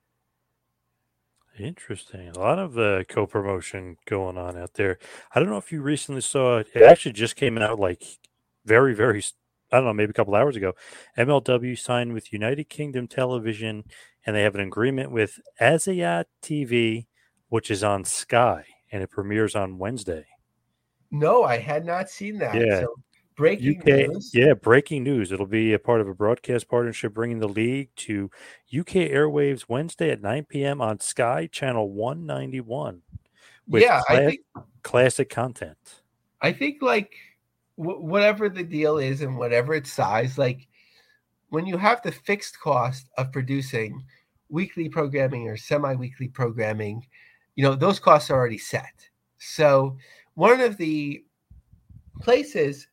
Interesting. A lot of uh, co-promotion going on out there. I don't know if you recently saw it. It actually just came out like very, very, I don't know, maybe a couple hours ago. M L W signed with United Kingdom Television, and they have an agreement with Azayat T V, which is on Sky, and it premieres on Wednesday. No, I had not seen that. Yeah. So breaking U K, news. Yeah, breaking news. It'll be a part of a broadcast partnership bringing the league to U K airwaves Wednesday at nine p.m. on Sky Channel one ninety-one with yeah, cla- I think, classic content. I think like w- whatever the deal is and whatever its size, like when you have the fixed cost of producing weekly programming or semi-weekly programming, you know, those costs are already set. So one of the places,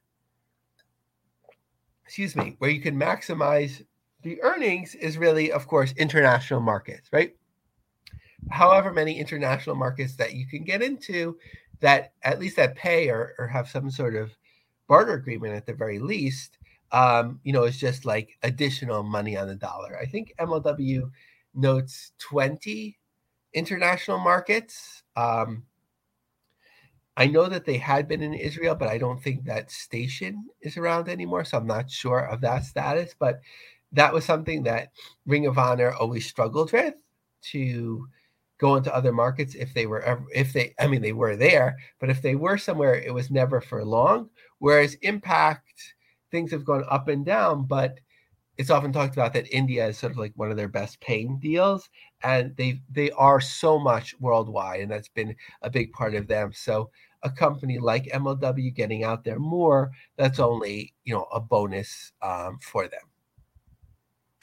excuse me, where you can maximize the earnings is really, of course, international markets, right? However many international markets that you can get into that at least that pay or, or have some sort of barter agreement at the very least, um, you know, is just like additional money on the dollar. I think M L W notes twenty international markets. Um, I know that they had been in Israel, but I don't think that station is around anymore. So I'm not sure of that status. But that was something that Ring of Honor always struggled with, to go into other markets if they were ever, if they, I mean, they were there, but if they were somewhere, it was never for long. Whereas Impact, things have gone up and down, but it's often talked about that India is sort of like one of their best paying deals, and they they are so much worldwide, and that's been a big part of them. So a company like M L W getting out there more, that's only, you know, a bonus um, for them.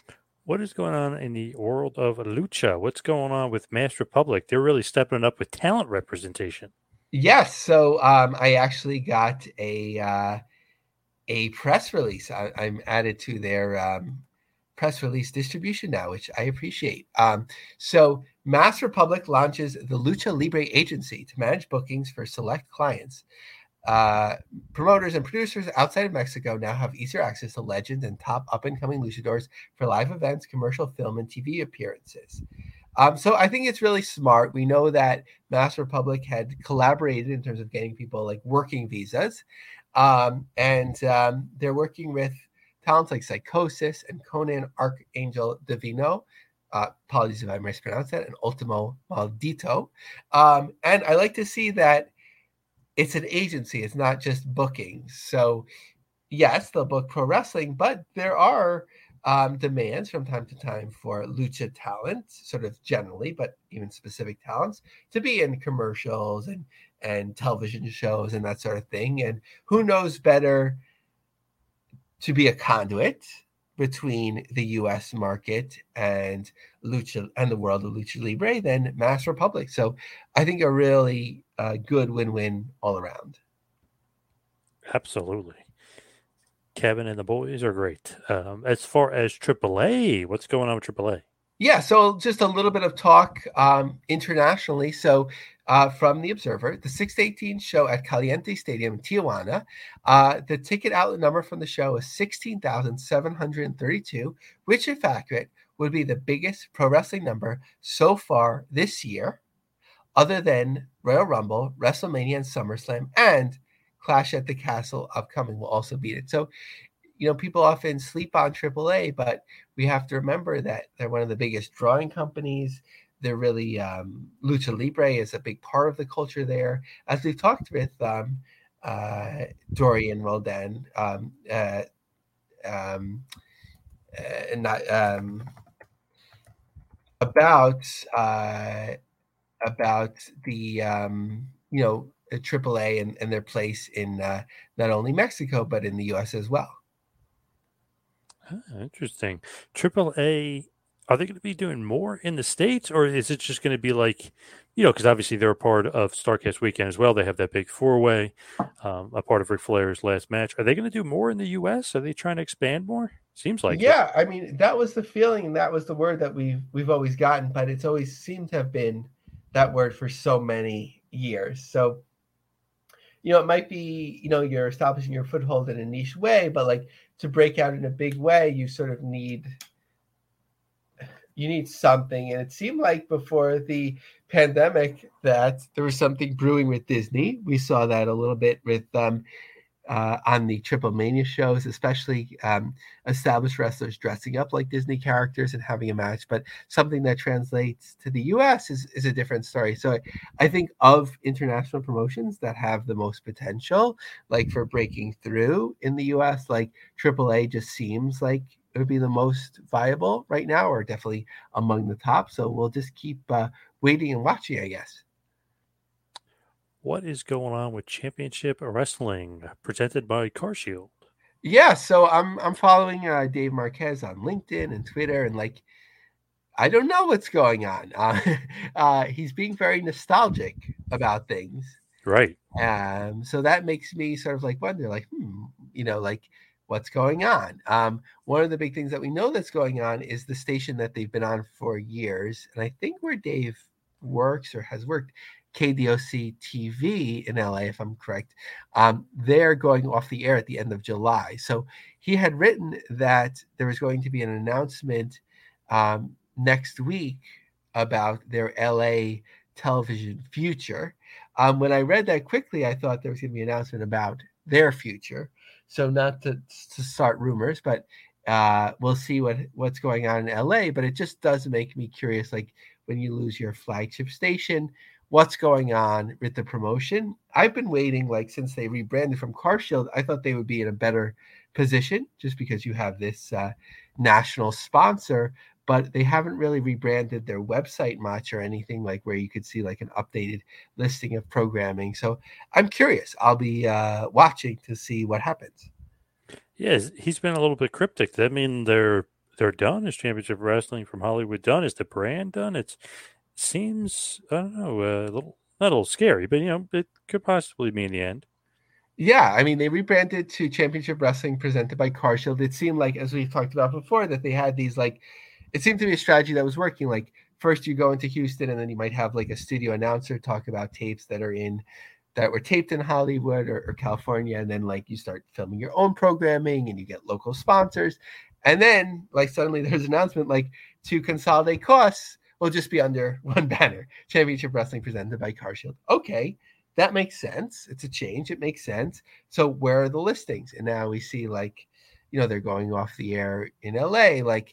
What is going on in the world of Lucha? What's going on with Masked Republic? They're really stepping up with talent representation. Yes, so um, I actually got a uh, a press release. I, I'm added to their um, press release distribution now, which I appreciate. Um, so Masked Republic launches the Lucha Libre Agency to manage bookings for select clients. Uh, promoters and producers outside of Mexico now have easier access to legends and top up-and-coming luchadors for live events, commercial film, and T V appearances. Um, so I think it's really smart. We know that Masked Republic had collaborated in terms of getting people like working visas. Um, and um, they're working with talents like Psychosis and Conan Archangel Divino. Uh, apologies if I mispronounced that, and Ultimo Maldito. Um, and I like to see that it's an agency. It's not just bookings. So yes, they'll book pro wrestling, but there are um, demands from time to time for lucha talent, sort of generally, but even specific talents to be in commercials and, and television shows and that sort of thing. And who knows better to be a conduit between the U S market and lucha and the world of Lucha Libre than Masked Republic. So I think a really uh, good win-win all around. Absolutely. Kevin and the boys are great. Um, as far as triple A, what's going on with triple A? Yeah, so just a little bit of talk um, internationally. So uh, from The Observer, the six eighteen show at Caliente Stadium in Tijuana, uh, the ticket outlet number from the show is sixteen thousand seven hundred thirty-two, which if accurate would be the biggest pro wrestling number so far this year, other than Royal Rumble, WrestleMania, and SummerSlam, and Clash at the Castle upcoming will also beat it. So, you know, people often sleep on triple A, but we have to remember that they're one of the biggest drawing companies. They're really, um, Lucha Libre is a big part of the culture there. As we've talked with um, uh, Dorian Roldan, um, uh, um, uh, not, um, about, uh, about the, um, you know, triple A and, and their place in uh, not only Mexico, but in the U S as well. Ah, interesting. triple A, are they going to be doing more in the States, or is it just going to be like, you know, because obviously they're a part of Starrcast Weekend as well. They have that big four-way, um, a part of Ric Flair's last match. Are they going to do more in the U S? Are they trying to expand more? Seems like yeah, it. I mean, that was the feeling, and that was the word that we've we've always gotten, but it's always seemed to have been that word for so many years. So, you know, it might be, you know, you're establishing your foothold in a niche way, but like to break out in a big way, you sort of need you need something. And it seemed like before the pandemic that there was something brewing with Disney. We saw that a little bit with um, uh, on the Triple Mania shows, especially um, established wrestlers dressing up like Disney characters and having a match. But something that translates to the U S is, is a different story. So I think of international promotions that have the most potential, like for breaking through in the U S, like triple A just seems like it would be the most viable right now, or definitely among the top. So we'll just keep uh, waiting and watching, I guess. What is going on with Championship Wrestling presented by CarShield? Yeah, so I'm I'm following uh, Dave Marquez on LinkedIn and Twitter, and like, I don't know what's going on. Uh, uh, he's being very nostalgic about things, right? Um, so that makes me sort of like wonder, like, hmm, you know, like what's going on. Um, one of the big things that we know that's going on is the station that they've been on for years, and I think where Dave works or has worked, K D O C T V in L A, if I'm correct, um, they're going off the air at the end of July. So he had written that there was going to be an announcement um, next week about their L A television future. Um, when I read that quickly, I thought there was going to be an announcement about their future. So not to, to start rumors, but uh, we'll see what, what's going on in L A. But it just does make me curious, like when you lose your flagship station, what's going on with the promotion? I've been waiting, like, since they rebranded from CarShield, I thought they would be in a better position just because you have this uh, national sponsor, but they haven't really rebranded their website much or anything like where you could see like an updated listing of programming. So I'm curious. I'll be uh, watching to see what happens. Yes, he's been a little bit cryptic. I mean, they're they're done? Is Championship Wrestling from Hollywood done? Is the brand done? It's, it seems, I don't know, a little, not a little scary, but, you know, it could possibly be in the end. Yeah, I mean, they rebranded to Championship Wrestling presented by CarShield. It seemed like, as we've talked about before, that they had these, like, it seemed to be a strategy that was working. Like, first you go into Houston, and then you might have, like, a studio announcer talk about tapes that are in, that were taped in Hollywood or, or California, and then, like, you start filming your own programming, and you get local sponsors. And then, like, suddenly there's an announcement, like, to consolidate costs, will just be under one banner, Championship Wrestling presented by CarShield. Okay. That makes sense. It's a change. It makes sense. So where are the listings? And now we see, like, you know, they're going off the air in L A, like,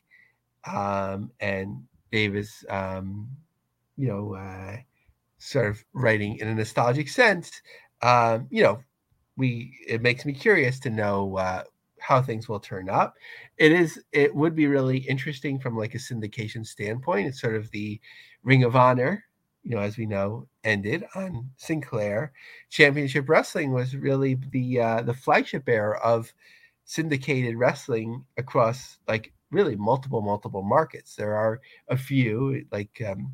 um, and Dave is, um, you know, uh, sort of writing in a nostalgic sense. Um, you know, we, it makes me curious to know uh, how things will turn up. It is, it would be really interesting from, like, a syndication standpoint. It's sort of the Ring of Honor, you know, as we know, ended on Sinclair. Championship Wrestling was really the uh, the flagship bearer of syndicated wrestling across, like, really multiple, multiple markets. There are a few, like um,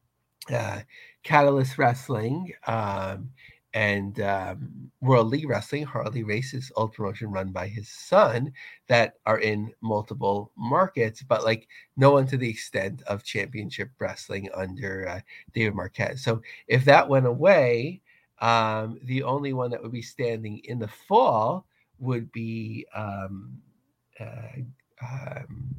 uh, Catalyst Wrestling um, and um, World League Wrestling, Harley Race's old promotion run by his son, that are in multiple markets, but, like, no one to the extent of Championship Wrestling under uh, David Marquez. So if that went away, um, the only one that would be standing in the fall would be um, uh, um,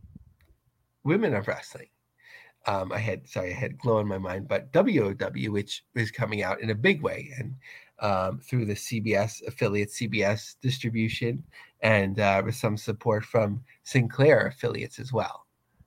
Women of Wrestling. Um, I had, sorry, I had Glow in my mind, but W O W, which is coming out in a big way, and um, through the C B S affiliate, C B S distribution, and uh, with some support from Sinclair affiliates as well.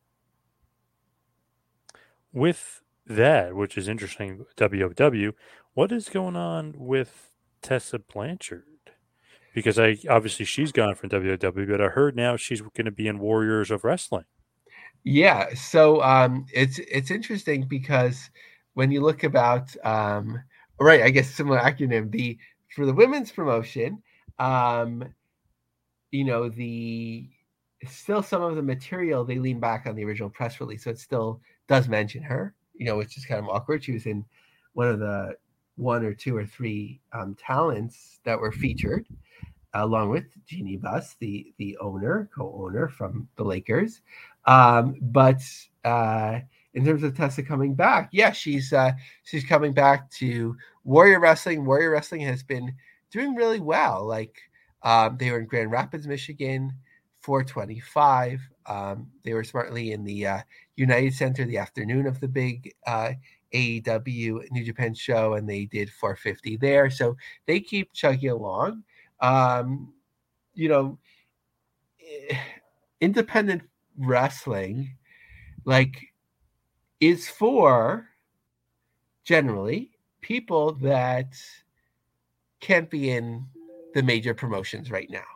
With that, which is interesting, W O W, what is going on with Tessa Blanchard? Because I obviously she's gone from W O W, but I heard now she's going to be in Warriors of Wrestling. Yeah, so um, it's it's interesting because when you look about um, right, I guess similar acronym, the for the women's promotion, um, you know, the still some of the material they lean back on the original press release, so it still does mention her, you know, which is kind of awkward. She was in one of the one or two or three um, talents that were featured, along with Jeannie Buss, the the owner, co-owner from the Lakers. Um, but uh, in terms of Tessa coming back, yeah, she's uh, she's coming back to Warrior Wrestling. Warrior Wrestling has been doing really well. Like um, they were in Grand Rapids, Michigan, four twenty-five. Um, they were smartly in the uh, United Center the afternoon of the big uh, A E W New Japan show, and they did four fifty there. So they keep chugging along. Um, you know, independent wrestling, like, is for generally people that can't be in the major promotions right now.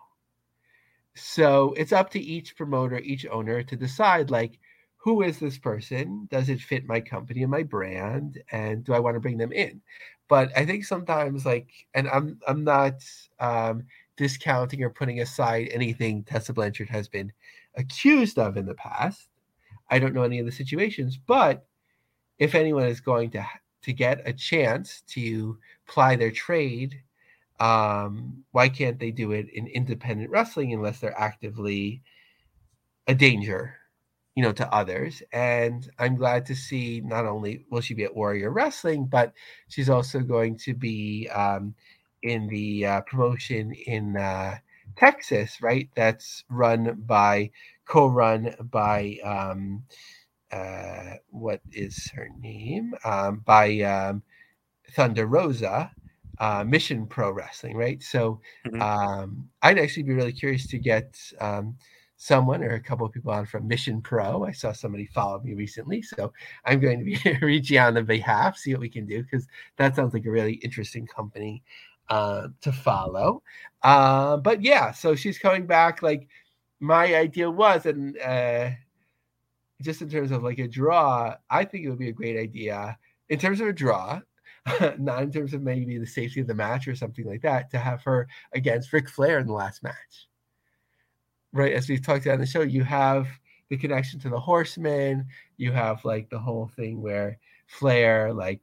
So it's up to each promoter, each owner to decide, like, who is this person? Does it fit my company and my brand? And do I want to bring them in? But I think sometimes, like, and I'm I'm not um, discounting or putting aside anything Tessa Blanchard has been accused of in the past. I don't know any of the situations, but if anyone is going to to get a chance to ply their trade, um, why can't they do it in independent wrestling unless they're actively a danger, you know, to others? And I'm glad to see not only will she be at Warrior Wrestling, but she's also going to be um, in the uh, promotion in uh, Texas, right? That's run by, co-run by, um, uh, what is her name? Um, by um, Thunder Rosa, uh, Mission Pro Wrestling, right? So Mhm. um, I'd actually be really curious to get um, someone or a couple of people on from Mission Pro. I saw somebody follow me recently, so I'm going to be reaching out on behalf, see what we can do, because that sounds like a really interesting company uh, to follow. Uh, but yeah, so she's coming back. Like, my idea was, and uh, just in terms of like a draw, I think it would be a great idea in terms of a draw, not in terms of maybe the safety of the match or something like that, to have her against Ric Flair in the last match. Right, as we've talked about on the show, you have the connection to the Horsemen. You have like the whole thing where Flair, like,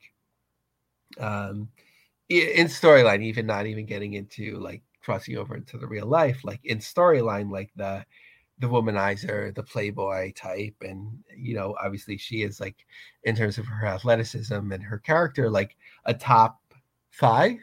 um, in storyline, even not even getting into like crossing over into the real life, like in storyline, like the the womanizer, the playboy type, and you know, obviously she is like, in terms of her athleticism and her character, like a top five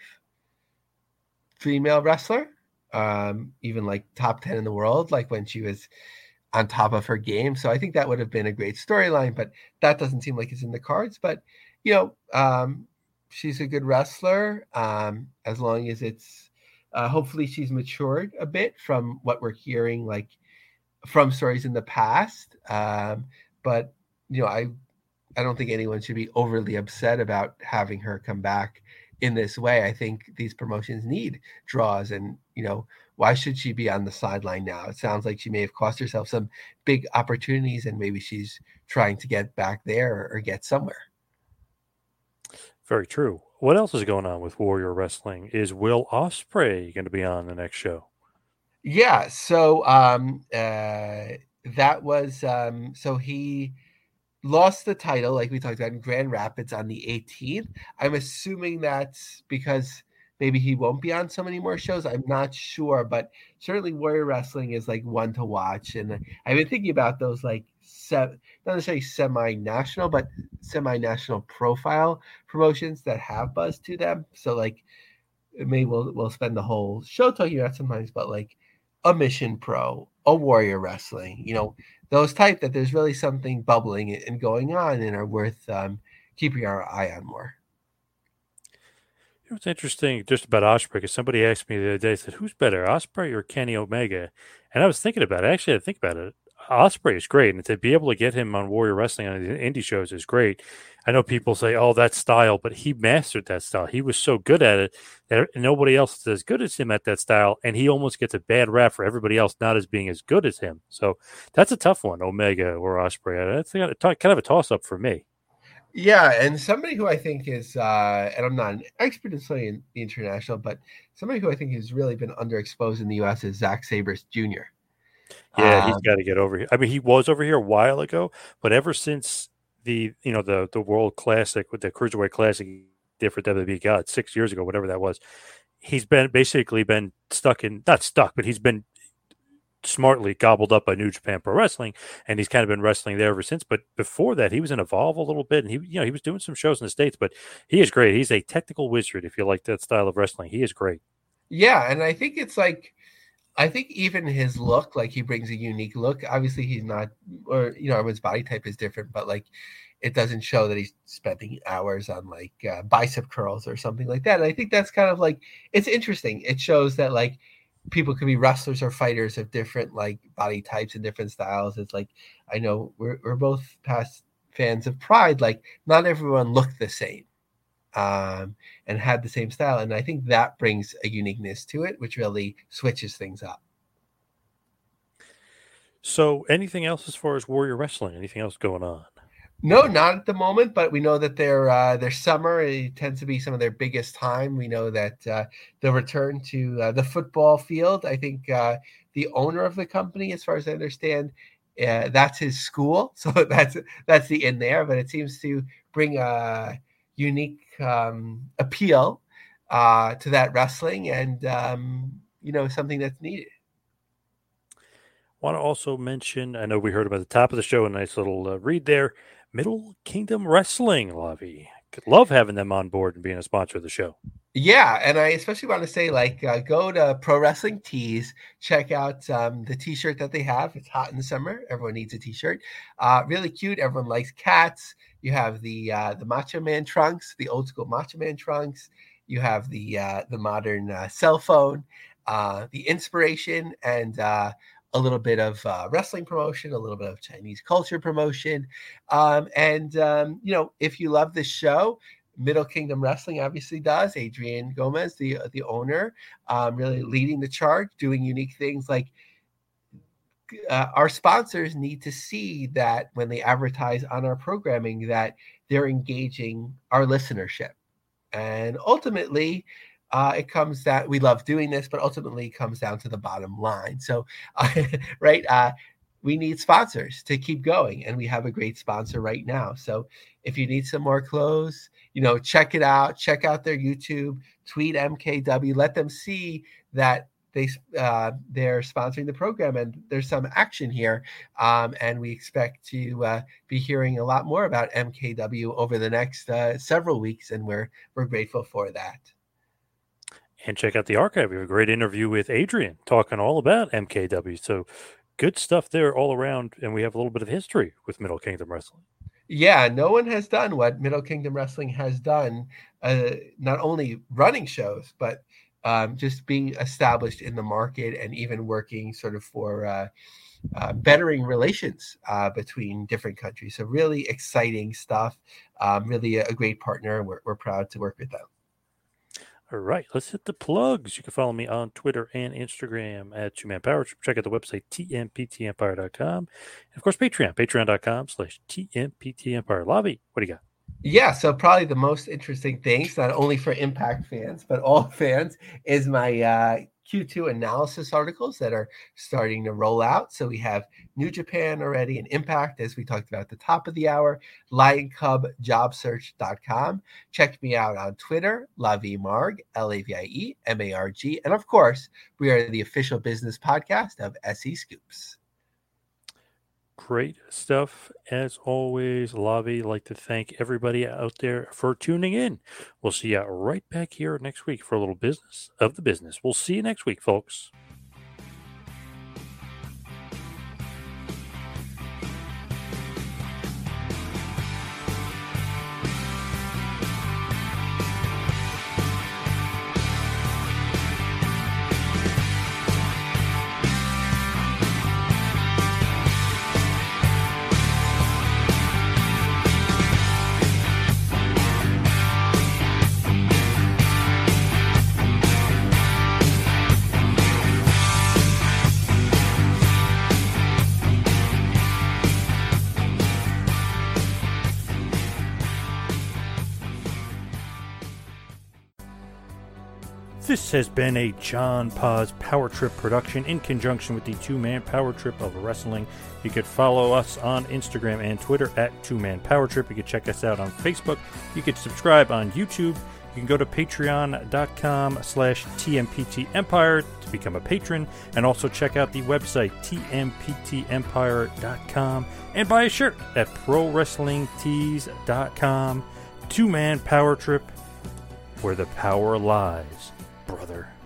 female wrestler, um, even like top ten in the world, like when she was on top of her game. So I think that would have been a great storyline, but that doesn't seem like it's in the cards. But you know, um, she's a good wrestler, um, as long as it's uh, hopefully she's matured a bit from what we're hearing, like from stories in the past. Um, but you know, I I don't think anyone should be overly upset about having her come back in this way. I think these promotions need draws, and you know, why should she be on the sideline now? It sounds like she may have cost herself some big opportunities, and maybe she's trying to get back there or, or get somewhere. Very true. What else is going on with Warrior Wrestling? Is Will Ospreay going to be on the next show? Yeah, so um, uh, that was um, so he lost the title, like we talked about, in Grand Rapids on the eighteenth. I'm assuming that's because maybe he won't be on so many more shows. I'm not sure, but certainly Warrior Wrestling is like one to watch. And I've been thinking about those like se- not necessarily semi-national, but semi-national profile promotions that have buzz to them. So like maybe we'll we'll spend the whole show talking about sometimes, but like a Mission Pro, a Warrior Wrestling, you know, those type that there's really something bubbling and going on and are worth um, keeping our eye on more. You know, it's interesting just about Ospreay, because somebody asked me the other day, said, who's better, Ospreay or Kenny Omega? And I was thinking about it. Actually, I think about it. Ospreay is great, and to be able to get him on Warrior Wrestling on the indie shows is great. I know people say, oh, that style, but he mastered that style. He was so good at it that nobody else is as good as him at that style, and he almost gets a bad rap for everybody else not as being as good as him. So that's a tough one, Omega or Ospreay. That's kind of a toss-up for me. Yeah, and somebody who I think is, uh, and I'm not an expert in the international, but somebody who I think has really been underexposed in the U S is Zack Sabres Junior Yeah, um, he's got to get over here. I mean, he was over here a while ago, but ever since the you know the the World Classic with the Cruiserweight Classic, different W W E got six years ago, whatever that was, he's been basically been stuck in not stuck, but he's been smartly gobbled up by New Japan Pro Wrestling, and he's kind of been wrestling there ever since. But before that, he was in Evolve a little bit, and he you know he was doing some shows in the States. But he is great. He's a technical wizard if you like that style of wrestling. He is great. Yeah, and I think it's like. I think even his look, like he brings a unique look. Obviously, he's not, or you know, everyone's body type is different, but like it doesn't show that he's spending hours on like uh, bicep curls or something like that. And I think that's kind of like it's interesting. It shows that like people could be wrestlers or fighters of different like body types and different styles. It's like I know we're we're both past fans of Pride. Like not everyone looked the same. Um, and had the same style. And I think that brings a uniqueness to it, which really switches things up. So anything else as far as Warrior Wrestling? Anything else going on? No, not at the moment, but we know that their uh, their summer it tends to be some of their biggest time. We know that uh, the return to uh, the football field, I think uh, the owner of the company, as far as I understand, uh, that's his school. So that's that's the in there, but it seems to bring a unique um, appeal uh, to that wrestling and, um, you know, something that's needed. Want to also mention, I know we heard about the top of the show, a nice little uh, read there, Middle Kingdom Wrestling, Lavi. Love having them on board and being a sponsor of the show. Yeah, and I especially want to say, like, uh, go to Pro Wrestling Tees, check out um, the T-shirt that they have. It's hot in the summer. Everyone needs a T-shirt. Uh, really cute. Everyone likes cats. You have the uh, the Macho Man trunks, the old school Macho Man trunks. You have the uh, the modern uh, cell phone, uh, the inspiration, and uh, a little bit of uh, wrestling promotion, a little bit of Chinese culture promotion. Um, and, um, you know, if you love this show, Middle Kingdom Wrestling obviously does. Adrian Gomez, the the owner, um, really leading the charge, doing unique things like uh, our sponsors need to see that when they advertise on our programming that they're engaging our listenership. And ultimately, uh, it comes that we love doing this, but ultimately it comes down to the bottom line. So, uh, right, uh, we need sponsors to keep going. And we have a great sponsor right now. So if you need some more clothes, you know, check it out. Check out their YouTube, tweet M K W, let them see that they, uh, they're sponsoring the program and there's some action here. Um, and we expect to uh, be hearing a lot more about M K W over the next uh, several weeks. And we're, we're grateful for that. And check out the archive. We have a great interview with Adrian talking all about M K W. So good stuff there all around. And we have a little bit of history with Middle Kingdom Wrestling. Yeah, no one has done what Middle Kingdom Wrestling has done, uh, not only running shows, but um, just being established in the market and even working sort of for uh, uh, bettering relations uh, between different countries. So really exciting stuff, um, really a, a great partner. And we're, we're proud to work with them. All right, let's hit the plugs. You can follow me on Twitter and Instagram at Two Man Power Trip. Check out the website, T M P T empire dot com. And, of course, Patreon, patreon.com slash TMPTempire. Lavi, what do you got? Yeah, so probably the most interesting things, not only for Impact fans, but all fans, is my uh, Q two analysis articles that are starting to roll out. So we have New Japan already and Impact, as we talked about at the top of the hour, lion cub job search dot com. Check me out on Twitter, Lavi Marg, L A V I E M A R G. And of course, we are the official business podcast of S E Scoops. Great stuff. As always, Lavi, I'd like to thank everybody out there for tuning in. We'll see you right back here next week for a little business of the business. We'll see you next week, folks. This has been a John Paz Power Trip production in conjunction with the Two Man Power Trip of Wrestling. You could follow us on Instagram and Twitter at Two Man Power Trip. You could check us out on Facebook. You could subscribe on YouTube. You can go to patreon.com slash TMPTempire to become a patron, and also check out the website T M P T empire dot com and buy a shirt at pro wrestling tees dot com. Two Man Power Trip, where the power lies, brother.